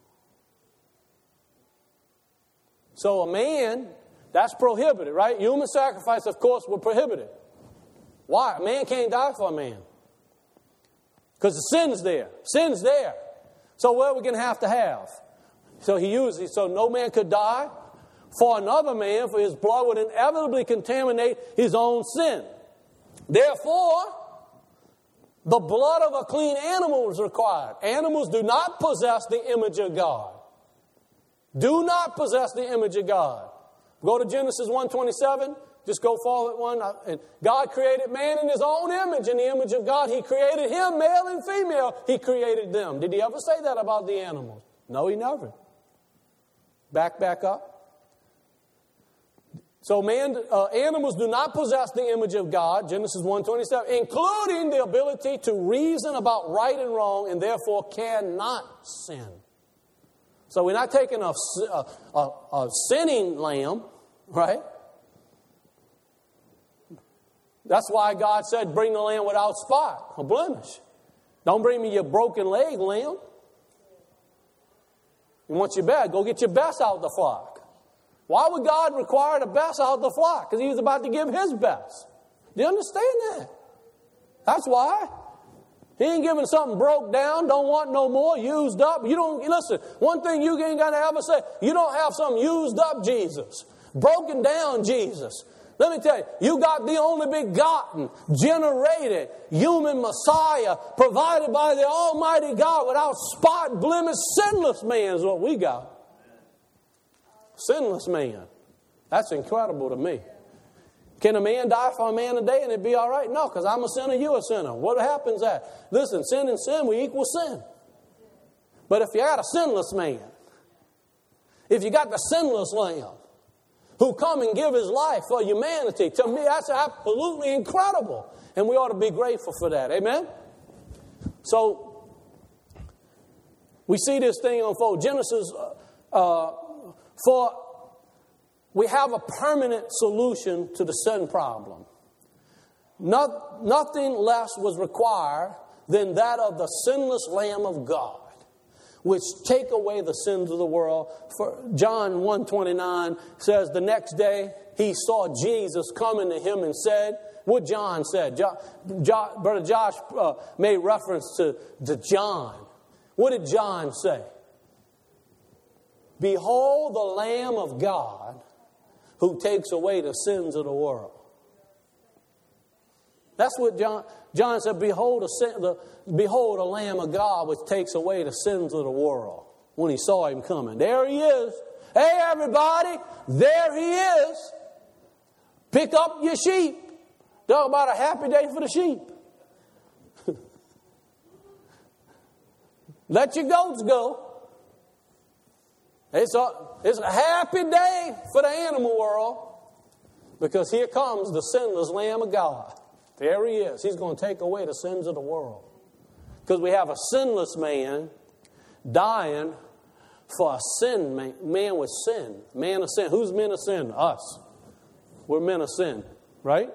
So a man, that's prohibited, right? Human sacrifice, of course, were prohibited. Why? A man can't die for a man. Because the sin's there. Sin's there. So what are we going to have to have? So he uses, so no man could die for another man, for his blood would inevitably contaminate his own sin. Therefore, the blood of a clean animal is required. Animals do not possess the image of God. Do not possess the image of God. Go to Genesis one twenty-seven. Just go forward one. And God created man in his own image. In the image of God, he created him, male and female. He created them. Did he ever say that about the animals? No, he never. Back, back up. So man, uh, animals do not possess the image of God, Genesis one twenty-seven, including the ability to reason about right and wrong, and therefore cannot sin. So we're not taking a, a, a, a sinning lamb, right? That's why God said, bring the lamb without spot or blemish. Don't bring me your broken leg lamb. You want your best, go get your best out the flock. Why would God require the best out of the flock? Because he was about to give his best. Do you understand that? That's why. He ain't giving something broke down, don't want no more, used up. You don't, listen, one thing you ain't got to ever say, you don't have some used up Jesus, broken down Jesus. Let me tell you, you got the only begotten, generated, human Messiah provided by the Almighty God without spot, blemish, sinless man is what we got. Sinless man. That's incredible to me. Can a man die for a man today and it be all right? No, because I'm a sinner, you're a sinner. What happens that? Listen, sin and sin, we equal sin. But if you got a sinless man, if you got the sinless lamb who come and give his life for humanity, to me that's absolutely incredible. And we ought to be grateful for that. Amen? So, we see this thing unfold. Genesis uh, For we have a permanent solution to the sin problem. Not, nothing less was required than that of the sinless Lamb of God, which take away the sins of the world. For John one twenty-nine says, the next day he saw Jesus coming to him and said, what John said. John, John, Brother Josh uh, made reference to, to John. What did John say? Behold the Lamb of God who takes away the sins of the world. That's what John John said. Behold, a sin, the, behold a Lamb of God which takes away the sins of the world. When he saw him coming. There he is. Hey everybody, there he is. Pick up your sheep. Talk about a happy day for the sheep. Let your goats go. It's a, it's a happy day for the animal world because here comes the sinless Lamb of God. There he is. He's going to take away the sins of the world. Because we have a sinless man dying for a sin man, man with sin. Man of sin. Who's men of sin? Us. We're men of sin, right?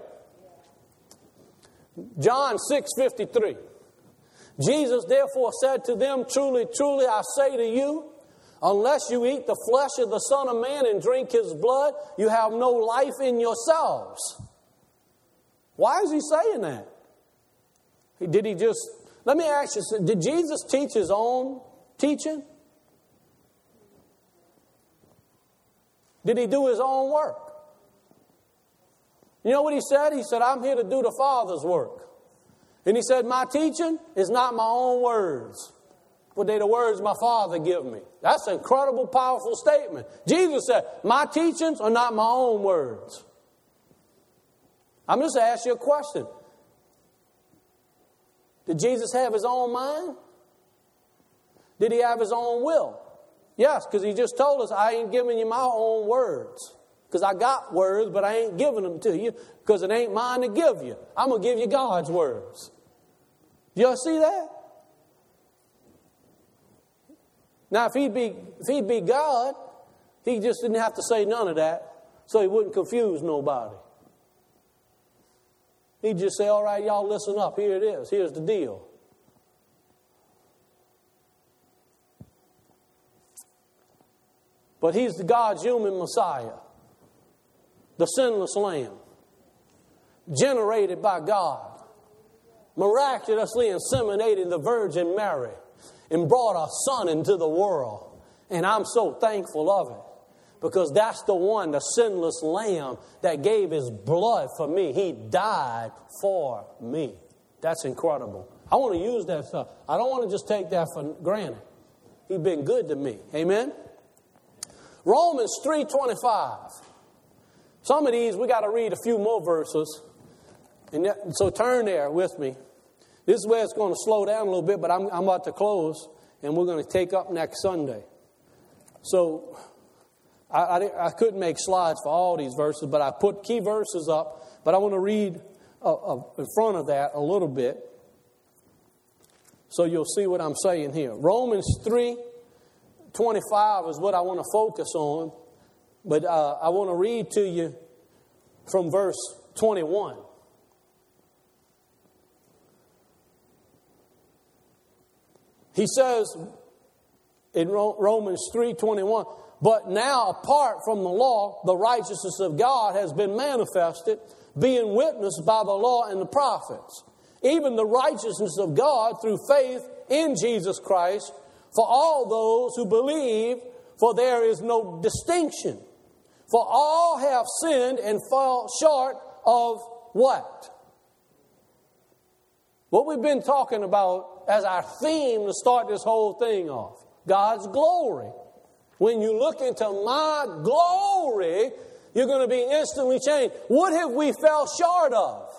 John six fifty-three. Jesus therefore said to them, truly, truly, I say to you, unless you eat the flesh of the Son of Man and drink his blood, you have no life in yourselves. Why is he saying that? Did he just, let me ask you, did Jesus teach his own teaching? Did he do his own work? You know what he said? He said, I'm here to do the Father's work. And he said, my teaching is not my own words, but they're the words my Father give me. That's an incredible, powerful statement. Jesus said, my teachings are not my own words. I'm just going to ask you a question. Did Jesus have his own mind? Did he have his own will? Yes, because he just told us, I ain't giving you my own words. Because I got words, but I ain't giving them to you because it ain't mine to give you. I'm going to give you God's words. Do y'all see that? Now, if he'd be if he'd be God, he just didn't have to say none of that so he wouldn't confuse nobody. He'd just say, all right, y'all listen up. Here it is. Here's the deal. But he's the God's human Messiah, the sinless Lamb, generated by God, miraculously inseminated the Virgin Mary, and brought a son into the world. And I'm so thankful of it. Because that's the one, the sinless Lamb, that gave his blood for me. He died for me. That's incredible. I want to use that stuff. I don't want to just take that for granted. He's been good to me. Amen? Romans three twenty-five. Some of these, we got to read a few more verses. And that, so turn there with me. This is where it's going to slow down a little bit, but I'm, I'm about to close, and we're going to take up next Sunday. So I, I, I couldn't make slides for all these verses, but I put key verses up. But I want to read uh, uh, in front of that a little bit so you'll see what I'm saying here. Romans three twenty-five is what I want to focus on, but uh, I want to read to you from verse twenty-one. He says in Romans three twenty-one, but now apart from the law, the righteousness of God has been manifested, being witnessed by the law and the prophets, even the righteousness of God through faith in Jesus Christ for all those who believe, for there is no distinction. For all have sinned and fall short of what? What we've been talking about as our theme to start this whole thing off. God's glory. When you look into my glory, you're going to be instantly changed. What have we fell short of?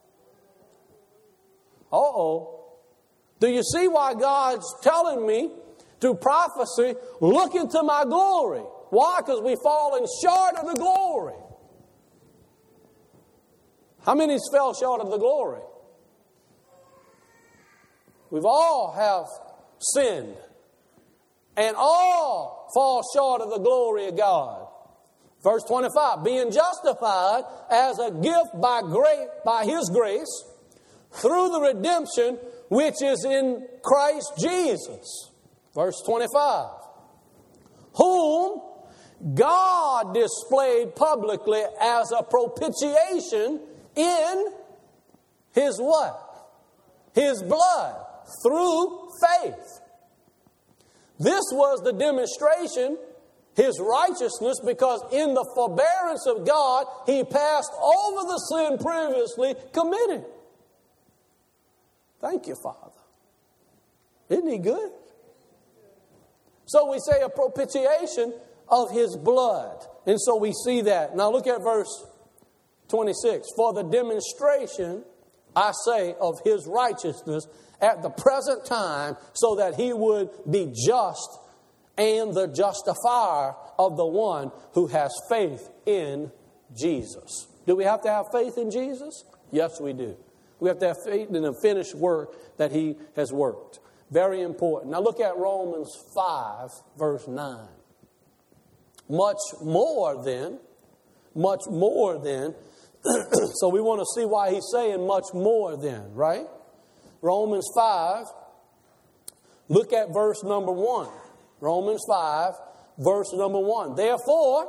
Uh-oh. Do you see why God's telling me through prophecy, look into my glory? Why? Because we've fallen short of the glory. How many fell short of the glory? We've all have sinned. And all fall short of the glory of God. Verse twenty-five, being justified as a gift by grace, by His grace, through the redemption which is in Christ Jesus. Verse twenty-five, whom God displayed publicly as a propitiation in His what? His blood, through faith. This was the demonstration, His righteousness, because in the forbearance of God, He passed over the sin previously committed. Thank you, Father. Isn't He good? So we say a propitiation of His blood. And so we see that. Now look at verse twenty-six. For the demonstration I say, of his righteousness at the present time, so that he would be just and the justifier of the one who has faith in Jesus. Do we have to have faith in Jesus? Yes, we do. We have to have faith in the finished work that he has worked. Very important. Now look at Romans five, verse nine. Much more then, much more then. So we want to see why he's saying much more then, right? Romans five, look at verse number one. Romans five, verse number one. Therefore,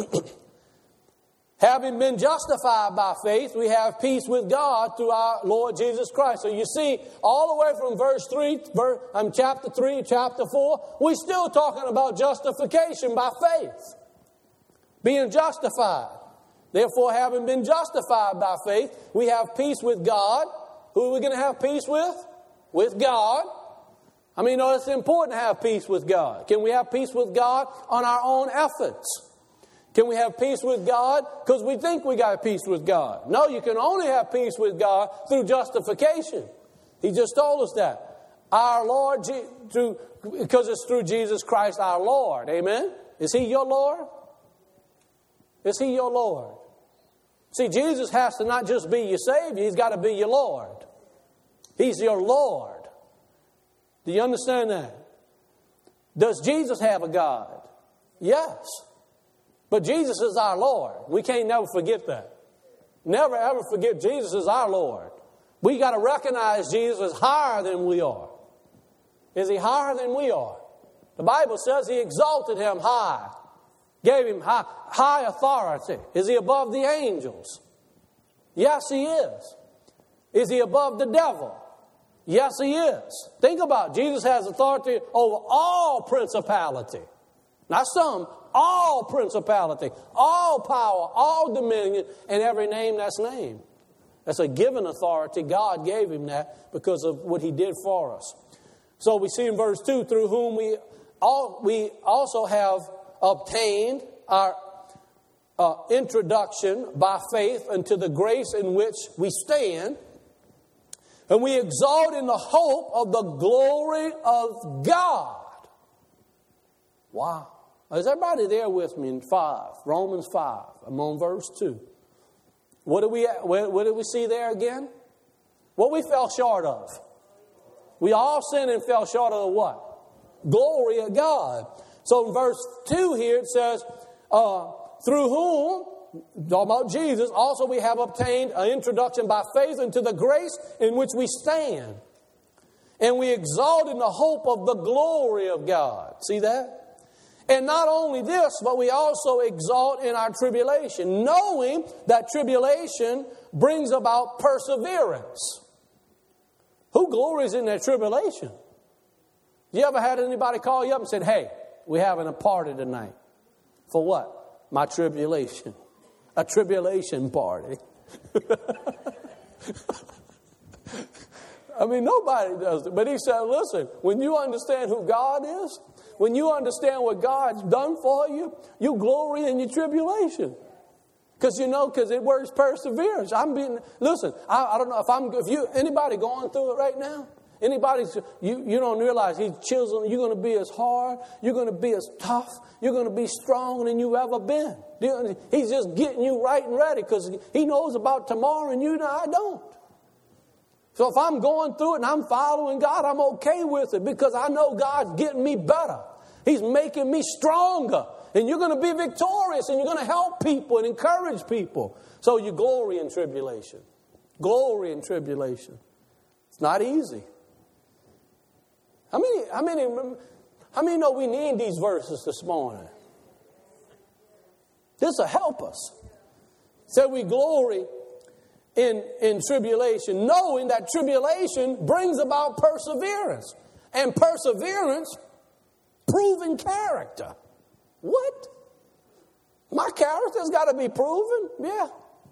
having been justified by faith, we have peace with God through our Lord Jesus Christ. So you see, all the way from verse three, verse, um, chapter three, chapter four, we're still talking about justification by faith. Being justified. Therefore, having been justified by faith, we have peace with God. Who are we going to have peace with? With God. I mean, you know, it's important to have peace with God. Can we have peace with God on our own efforts? Can we have peace with God because we think we got peace with God? No, you can only have peace with God through justification. He just told us that. Our Lord, through, because it's through Jesus Christ our Lord. Amen? Is He your Lord? Is He your Lord? See, Jesus has to not just be your Savior, He's got to be your Lord. He's your Lord. Do you understand that? Does Jesus have a God? Yes. But Jesus is our Lord. We can't never forget that. Never ever forget Jesus is our Lord. We got to recognize Jesus is higher than we are. Is He higher than we are? The Bible says He exalted Him high. Gave Him high, high authority. Is He above the angels? Yes, He is. Is He above the devil? Yes, He is. Think about it. Jesus has authority over all principality. Not some, all principality, all power, all dominion, and every name that's named. That's a given authority. God gave Him that because of what He did for us. So we see in verse two, through whom we all we also have obtained our uh, introduction by faith into the grace in which we stand, and we exalt in the hope of the glory of God. Wow. Is everybody there with me in five? Romans five. I'm on verse two. What do we, what, what did we see there again? What we fell short of. We all sinned and fell short of the what? Glory of God. So in verse two here it says, uh, through whom, talking about Jesus, also we have obtained an introduction by faith into the grace in which we stand. And we exalt in the hope of the glory of God. See that? And not only this, but we also exalt in our tribulation, knowing that tribulation brings about perseverance. Who glories in their tribulation? You ever had anybody call you up and said, hey, we're having a party tonight. For what? My tribulation. A tribulation party. I mean, nobody does it. But he said, listen, when you understand who God is, when you understand what God's done for you, you glory in your tribulation. Because you know, because it works perseverance. I'm being, listen, I, I don't know if I'm, if you, anybody going through it right now? Anybody, you, you don't realize He's chiseling, you're going to be as hard, you're going to be as tough, you're going to be stronger than you've ever been. He's just getting you right and ready because He knows about tomorrow and you and I don't. So if I'm going through it and I'm following God, I'm okay with it because I know God's getting me better. He's making me stronger. And you're going to be victorious and you're going to help people and encourage people. So you glory in tribulation. Glory in tribulation. It's not easy. How many, how many, how many know we need these verses this morning? This will help us. So we glory in, in tribulation, knowing that tribulation brings about perseverance. And perseverance, proven character. What? My character's got to be proven? Yeah.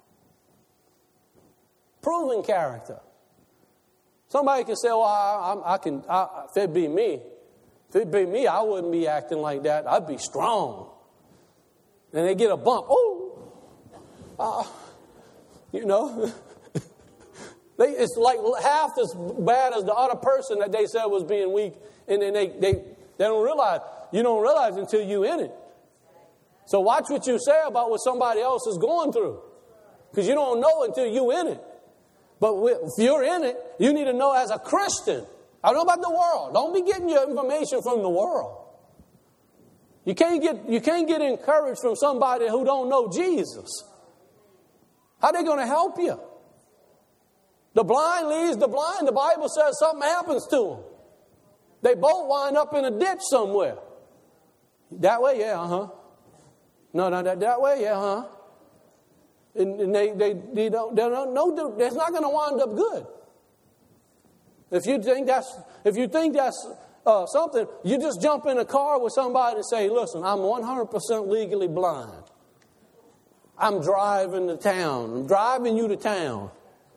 Proven character. Somebody can say, well, I, I, I can, I, if it be me, if it be me, I wouldn't be acting like that. I'd be strong. And they get a bump. Oh, uh, you know, They, it's like half as bad as the other person that they said was being weak. And then they, they, they don't realize, you don't realize until you're in it. So watch what you say about what somebody else is going through. Because you don't know until you're in it. But if you're in it, you need to know as a Christian. I don't know about the world. Don't be getting your information from the world. You can't get, you can't get encouraged from somebody who don't know Jesus. How are they going to help you? The blind leads the blind. The Bible says something happens to them. They both wind up in a ditch somewhere. That way, yeah, uh-huh. No, no, that, that way, yeah, huh? And, and they, they, they don't, they don't know, that's not going to wind up good. If you think that's, if you think that's uh, something, you just jump in a car with somebody and say, listen, I'm one hundred percent legally blind. I'm driving to town. I'm driving you to town.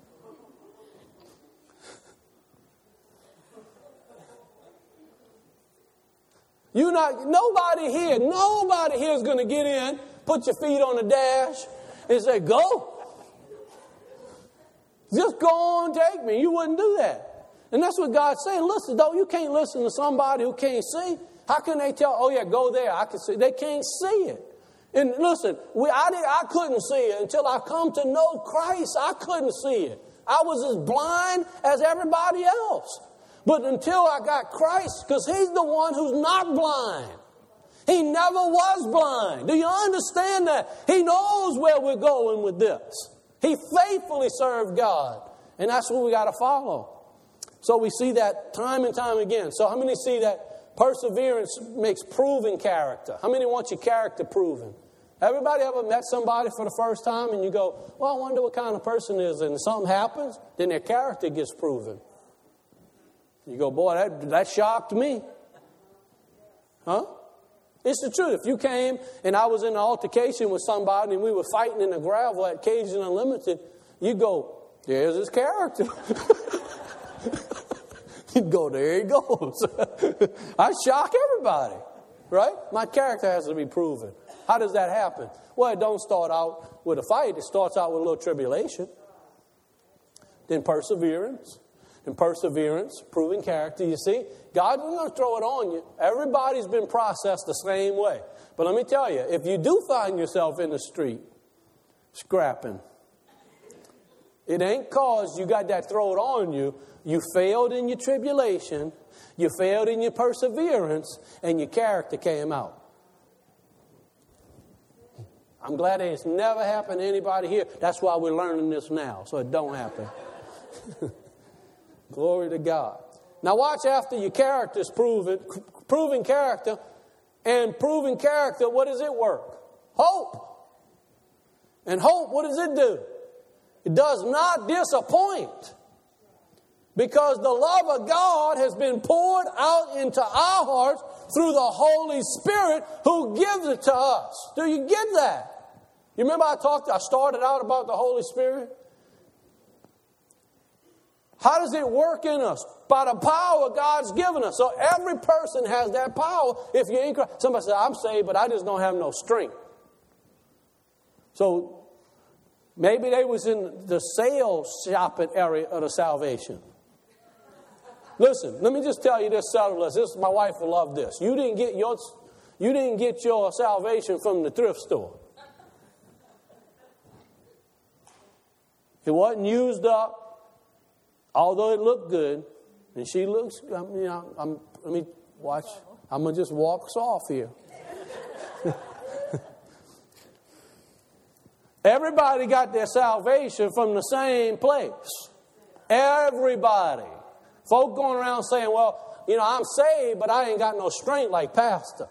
You not nobody here, nobody here is going to get in, put your feet on the dash, and say, go. Just go on, take me. You wouldn't do that. And that's what God's saying. Listen, though, you can't listen to somebody who can't see. How can they tell, oh yeah, go there, I can see. They can't see it. And listen, we, I, did, I couldn't see it until I come to know Christ. I couldn't see it. I was as blind as everybody else. But until I got Christ, because He's the one who's not blind. He never was blind. Do you understand that? He knows where we're going with this. He faithfully served God. And that's what we got to follow. So we see that time and time again. So how many see that perseverance makes proven character? How many want your character proven? Everybody ever met somebody for the first time and you go, well, I wonder what kind of person is, and something happens, then their character gets proven. You go, boy, that, that shocked me. Huh? It's the truth. If you came and I was in an altercation with somebody and we were fighting in the gravel at Cajun Unlimited, you go, there's his character. You'd go, there he goes. I shock everybody. Right? My character has to be proven. How does that happen? Well, it don't start out with a fight. It starts out with a little tribulation. Then perseverance. And perseverance, proving character. You see, God isn't going to throw it on you. Everybody's been processed the same way. But let me tell you, if you do find yourself in the street scrapping, it ain't cause you got that thrown on you. You failed in your tribulation, you failed in your perseverance, and your character came out. I'm glad it's never happened to anybody here. That's why we're learning this now, so it don't happen. Glory to God. Now watch after your character's proven, proven character, and proven character, what does it work? Hope. And hope, what does it do? It does not disappoint. Because the love of God has been poured out into our hearts through the Holy Spirit who gives it to us. Do you get that? You remember I talked, I started out about the Holy Spirit? How does it work in us? By the power God's given us. So every person has that power if you're in Christ. Somebody said, I'm saved, but I just don't have no strength. So maybe they was in the sales shopping area of the salvation. Listen, let me just tell you this, settlers. This, my wife will love this. You didn't get your, you didn't get your salvation from the thrift store. It wasn't used up. Although it looked good, and she looks, I mean, I'm, I'm, let me watch. I'm going to just walk us off here. Everybody got their salvation from the same place. Everybody. Folk going around saying, well, you know, I'm saved, but I ain't got no strength like Pastor.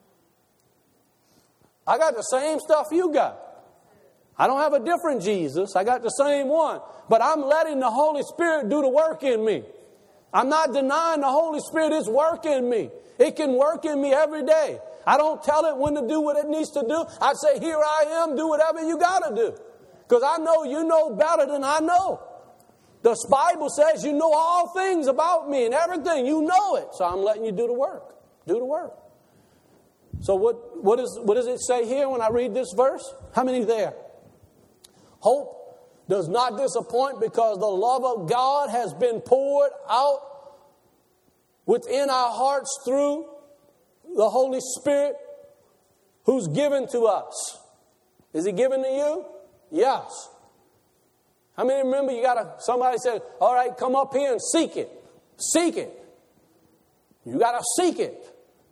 I got the same stuff you got. I don't have a different Jesus. I got the same one. But I'm letting the Holy Spirit do the work in me. I'm not denying the Holy Spirit is working in me. It can work in me every day. I don't tell it when to do what it needs to do. I say, here I am, do whatever you got to do. Because I know you know better than I know. The Bible says you know all things about me and everything. You know it. So I'm letting you do the work. Do the work. So what, what, is, what does it say here when I read this verse? How many there? Hope does not disappoint because the love of God has been poured out within our hearts through the Holy Spirit who's given to us. Is He given to you? Yes. How many remember you got to, somebody said, all right, come up here and seek it. Seek it. You got to seek it.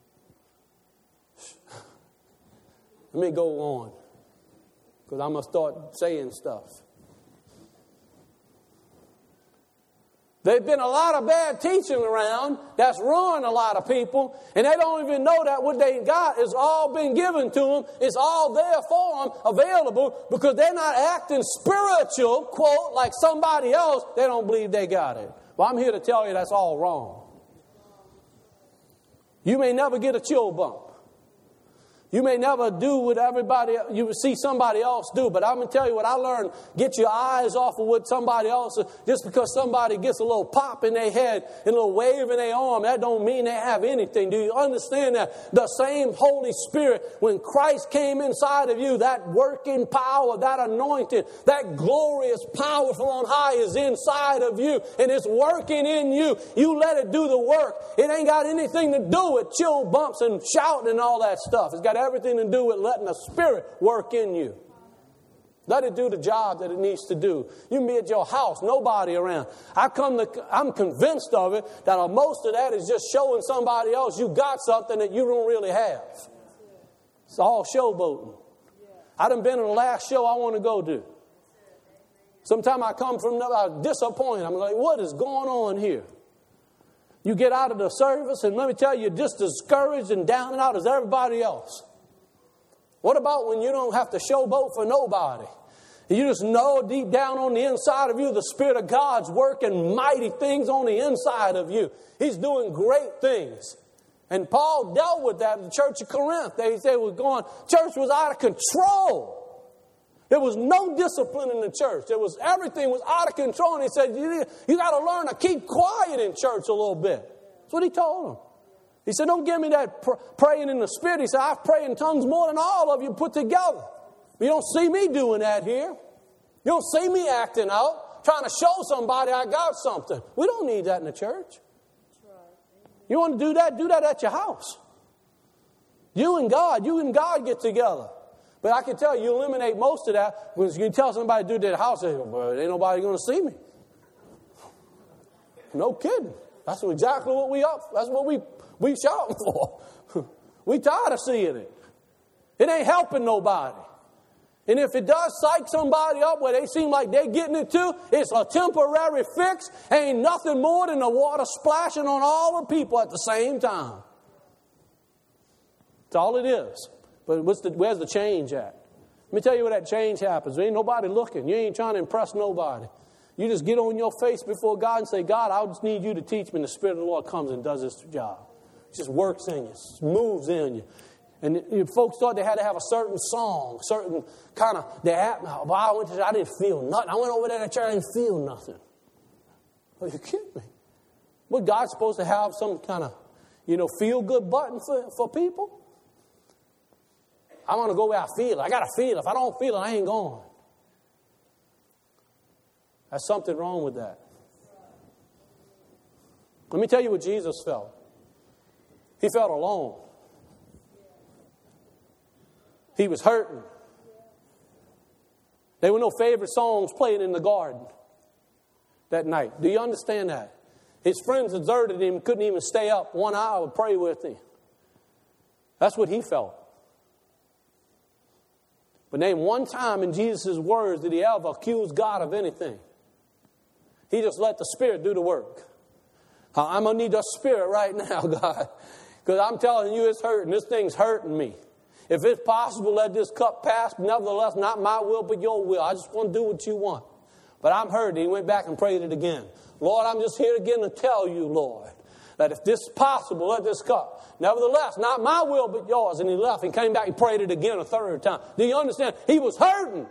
Let me go on, because I'm going to start saying stuff. There's been a lot of bad teaching around that's ruined a lot of people, and they don't even know that what they got has all been given to them. It's all there for them, available, because they're not acting spiritual, quote, like somebody else. They don't believe they got it. Well, I'm here to tell you that's all wrong. You may never get a chill bump. You may never do what everybody, you see somebody else do, but I'm going to tell you what I learned. Get your eyes off of what somebody else, just because somebody gets a little pop in their head and a little wave in their arm, that don't mean they have anything. Do you understand that? The same Holy Spirit, when Christ came inside of you, that working power, that anointing, that glorious power from on high is inside of you, and it's working in you. You let it do the work. It ain't got anything to do with chill bumps and shouting and all that stuff. It's got everything to do with letting the Spirit work in you. Let it do the job that it needs to do. You can be at your house, nobody around. I come to, I'm convinced of it that most of that is just showing somebody else you got something that you don't really have. It's all showboating. I done been in the last show I want to go to. Sometimes I come from I'm disappointed. I'm like, what is going on here? You get out of the service, and let me tell you, you're just as discouraged and down and out as everybody else. What about when you don't have to showboat for nobody? You just know deep down on the inside of you, the Spirit of God's working mighty things on the inside of you. He's doing great things. And Paul dealt with that in the church of Corinth. They said was going, church was out of control. There was no discipline in the church. There was everything was out of control. And he said, you, you got to learn to keep quiet in church a little bit. That's what he told them. He said, don't give me that pr- praying in the Spirit. He said, I pray in tongues more than all of you put together. You don't see me doing that here. You don't see me acting out, trying to show somebody I got something. We don't need that in the church. You want to do that? Do that at your house. You and God, you and God get together. But I can tell you, you eliminate most of that when you tell somebody to do that at the house, they go, well, ain't nobody going to see me. No kidding. That's exactly what we up. That's what we we shouting for. We tired of seeing it. It ain't helping nobody. And if it does psych somebody up where they seem like they're getting it too, it's a temporary fix. Ain't nothing more than the water splashing on all the people at the same time. That's all it is. But what's the, where's the change at? Let me tell you where that change happens. There ain't nobody looking. You ain't trying to impress nobody. You just get on your face before God and say, God, I just need you to teach me. And the Spirit of the Lord comes and does this job. It just works in you, moves in you. And you know, folks thought they had to have a certain song, certain kind of, they had, well, I went to, I didn't feel nothing. I went over there to church, I didn't feel nothing. Are you kidding me? What, God's supposed to have some kind of, you know, feel-good button for, for people? I want to go where I feel. I got to feel. If I don't feel it, I ain't going. There's something wrong with that. Let me tell you what Jesus felt. He felt alone. He was hurting. There were no favorite songs playing in the garden that night. Do you understand that? His friends deserted him, couldn't even stay up one hour to pray with him. That's what he felt. But name one time in Jesus' words did he ever accuse God of anything. He just let the Spirit do the work. I'm going to need the Spirit right now, God. Because I'm telling you it's hurting. This thing's hurting me. If it's possible, let this cup pass. Nevertheless, not my will, but your will. I just want to do what you want. But I'm hurting. He went back and prayed it again. Lord, I'm just here again to tell you, Lord, that if this is possible, let this cup. Nevertheless, not my will, but yours. And he left and came back and prayed it again a third time. Do you understand? He was hurting.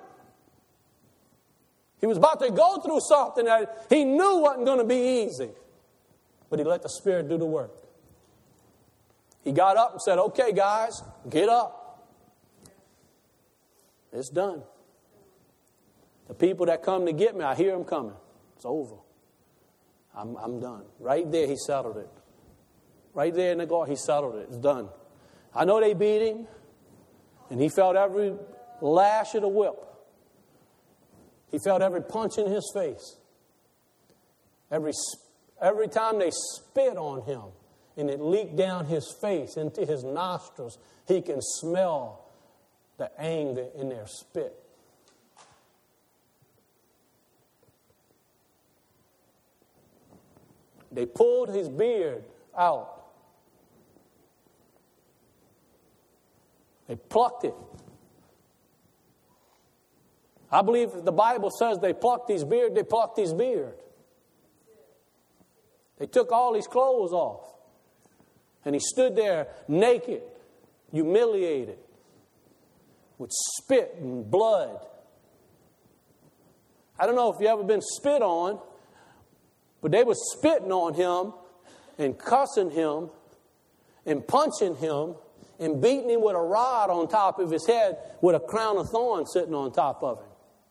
He was about to go through something that he knew wasn't going to be easy. But he let the Spirit do the work. He got up and said, okay, guys, get up. It's done. The people that come to get me, I hear them coming. It's over. I'm, I'm done. Right there, he settled it. Right there in the garden, he settled it. It's done. I know they beat him, and he felt every lash of the whip. He felt every punch in his face. Every, every time they spit on him, and it leaked down his face into his nostrils, he can smell the anger in their spit. They pulled his beard out. They plucked it. I believe if the Bible says they plucked his beard, they plucked his beard. They took all his clothes off. And he stood there naked, humiliated, with spit and blood. I don't know if you've ever been spit on, but they were spitting on him and cussing him and punching him and beating him with a rod on top of his head with a crown of thorns sitting on top of him.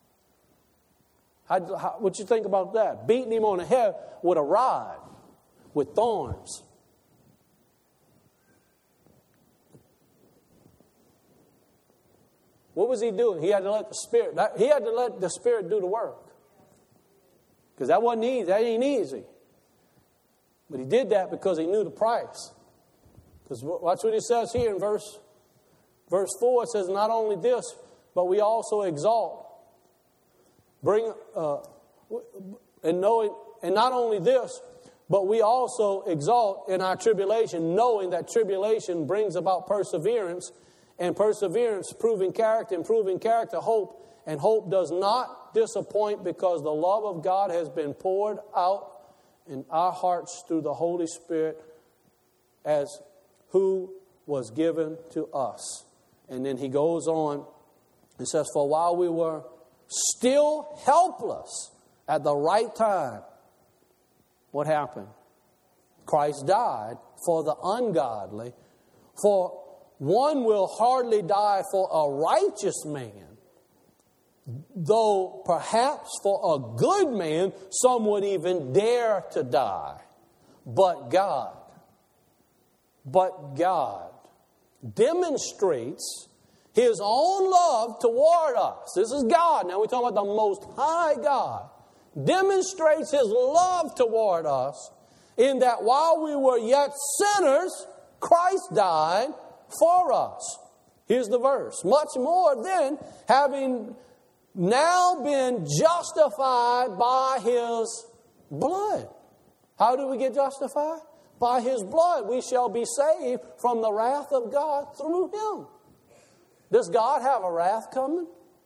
How, how, what you think about that? Beating him on the head with a rod with thorns. What was he doing? He had to let the Spirit, that, he had to let the Spirit do the work. Because that wasn't easy. That ain't easy. But he did that because he knew the price. Because watch what he says here in verse, verse four. It says, not only this, but we also exalt. Bring, uh, and knowing, and not only this, but we also exalt in our tribulation, knowing that tribulation brings about perseverance, and perseverance, proving character, and proving character, hope. And hope does not disappoint because the love of God has been poured out in our hearts through the Holy Spirit as who was given to us. And then he goes on and says, for while we were still helpless at the right time, what happened? Christ died for the ungodly. For one will hardly die for a righteous man, though perhaps for a good man some would even dare to die. But God, but God demonstrates His own love toward us. This is God. Now we're talking about the Most High God. Demonstrates His love toward us in that while we were yet sinners, Christ died for us. Here's the verse. Much more then, having now been justified by His blood. How do we get justified? By His blood. We shall be saved from the wrath of God through Him. Does God have a wrath coming?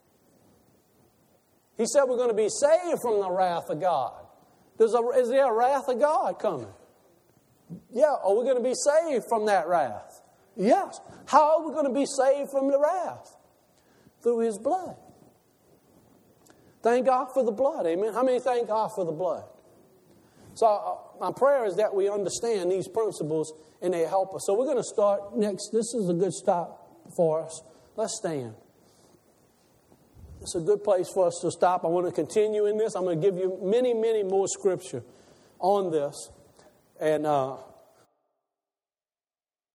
He said we're going to be saved from the wrath of God. Does a, is there a wrath of God coming? Yeah. Are we going to be saved from that wrath? Yes. How are we going to be saved from the wrath? Through His blood. Thank God for the blood. Amen. How many thank God for the blood? So uh, my prayer is that we understand these principles and they help us. So we're going to start next. This is a good stop for us. Let's stand. It's a good place for us to stop. I want to continue in this. I'm going to give you many, many more scripture on this. And uh,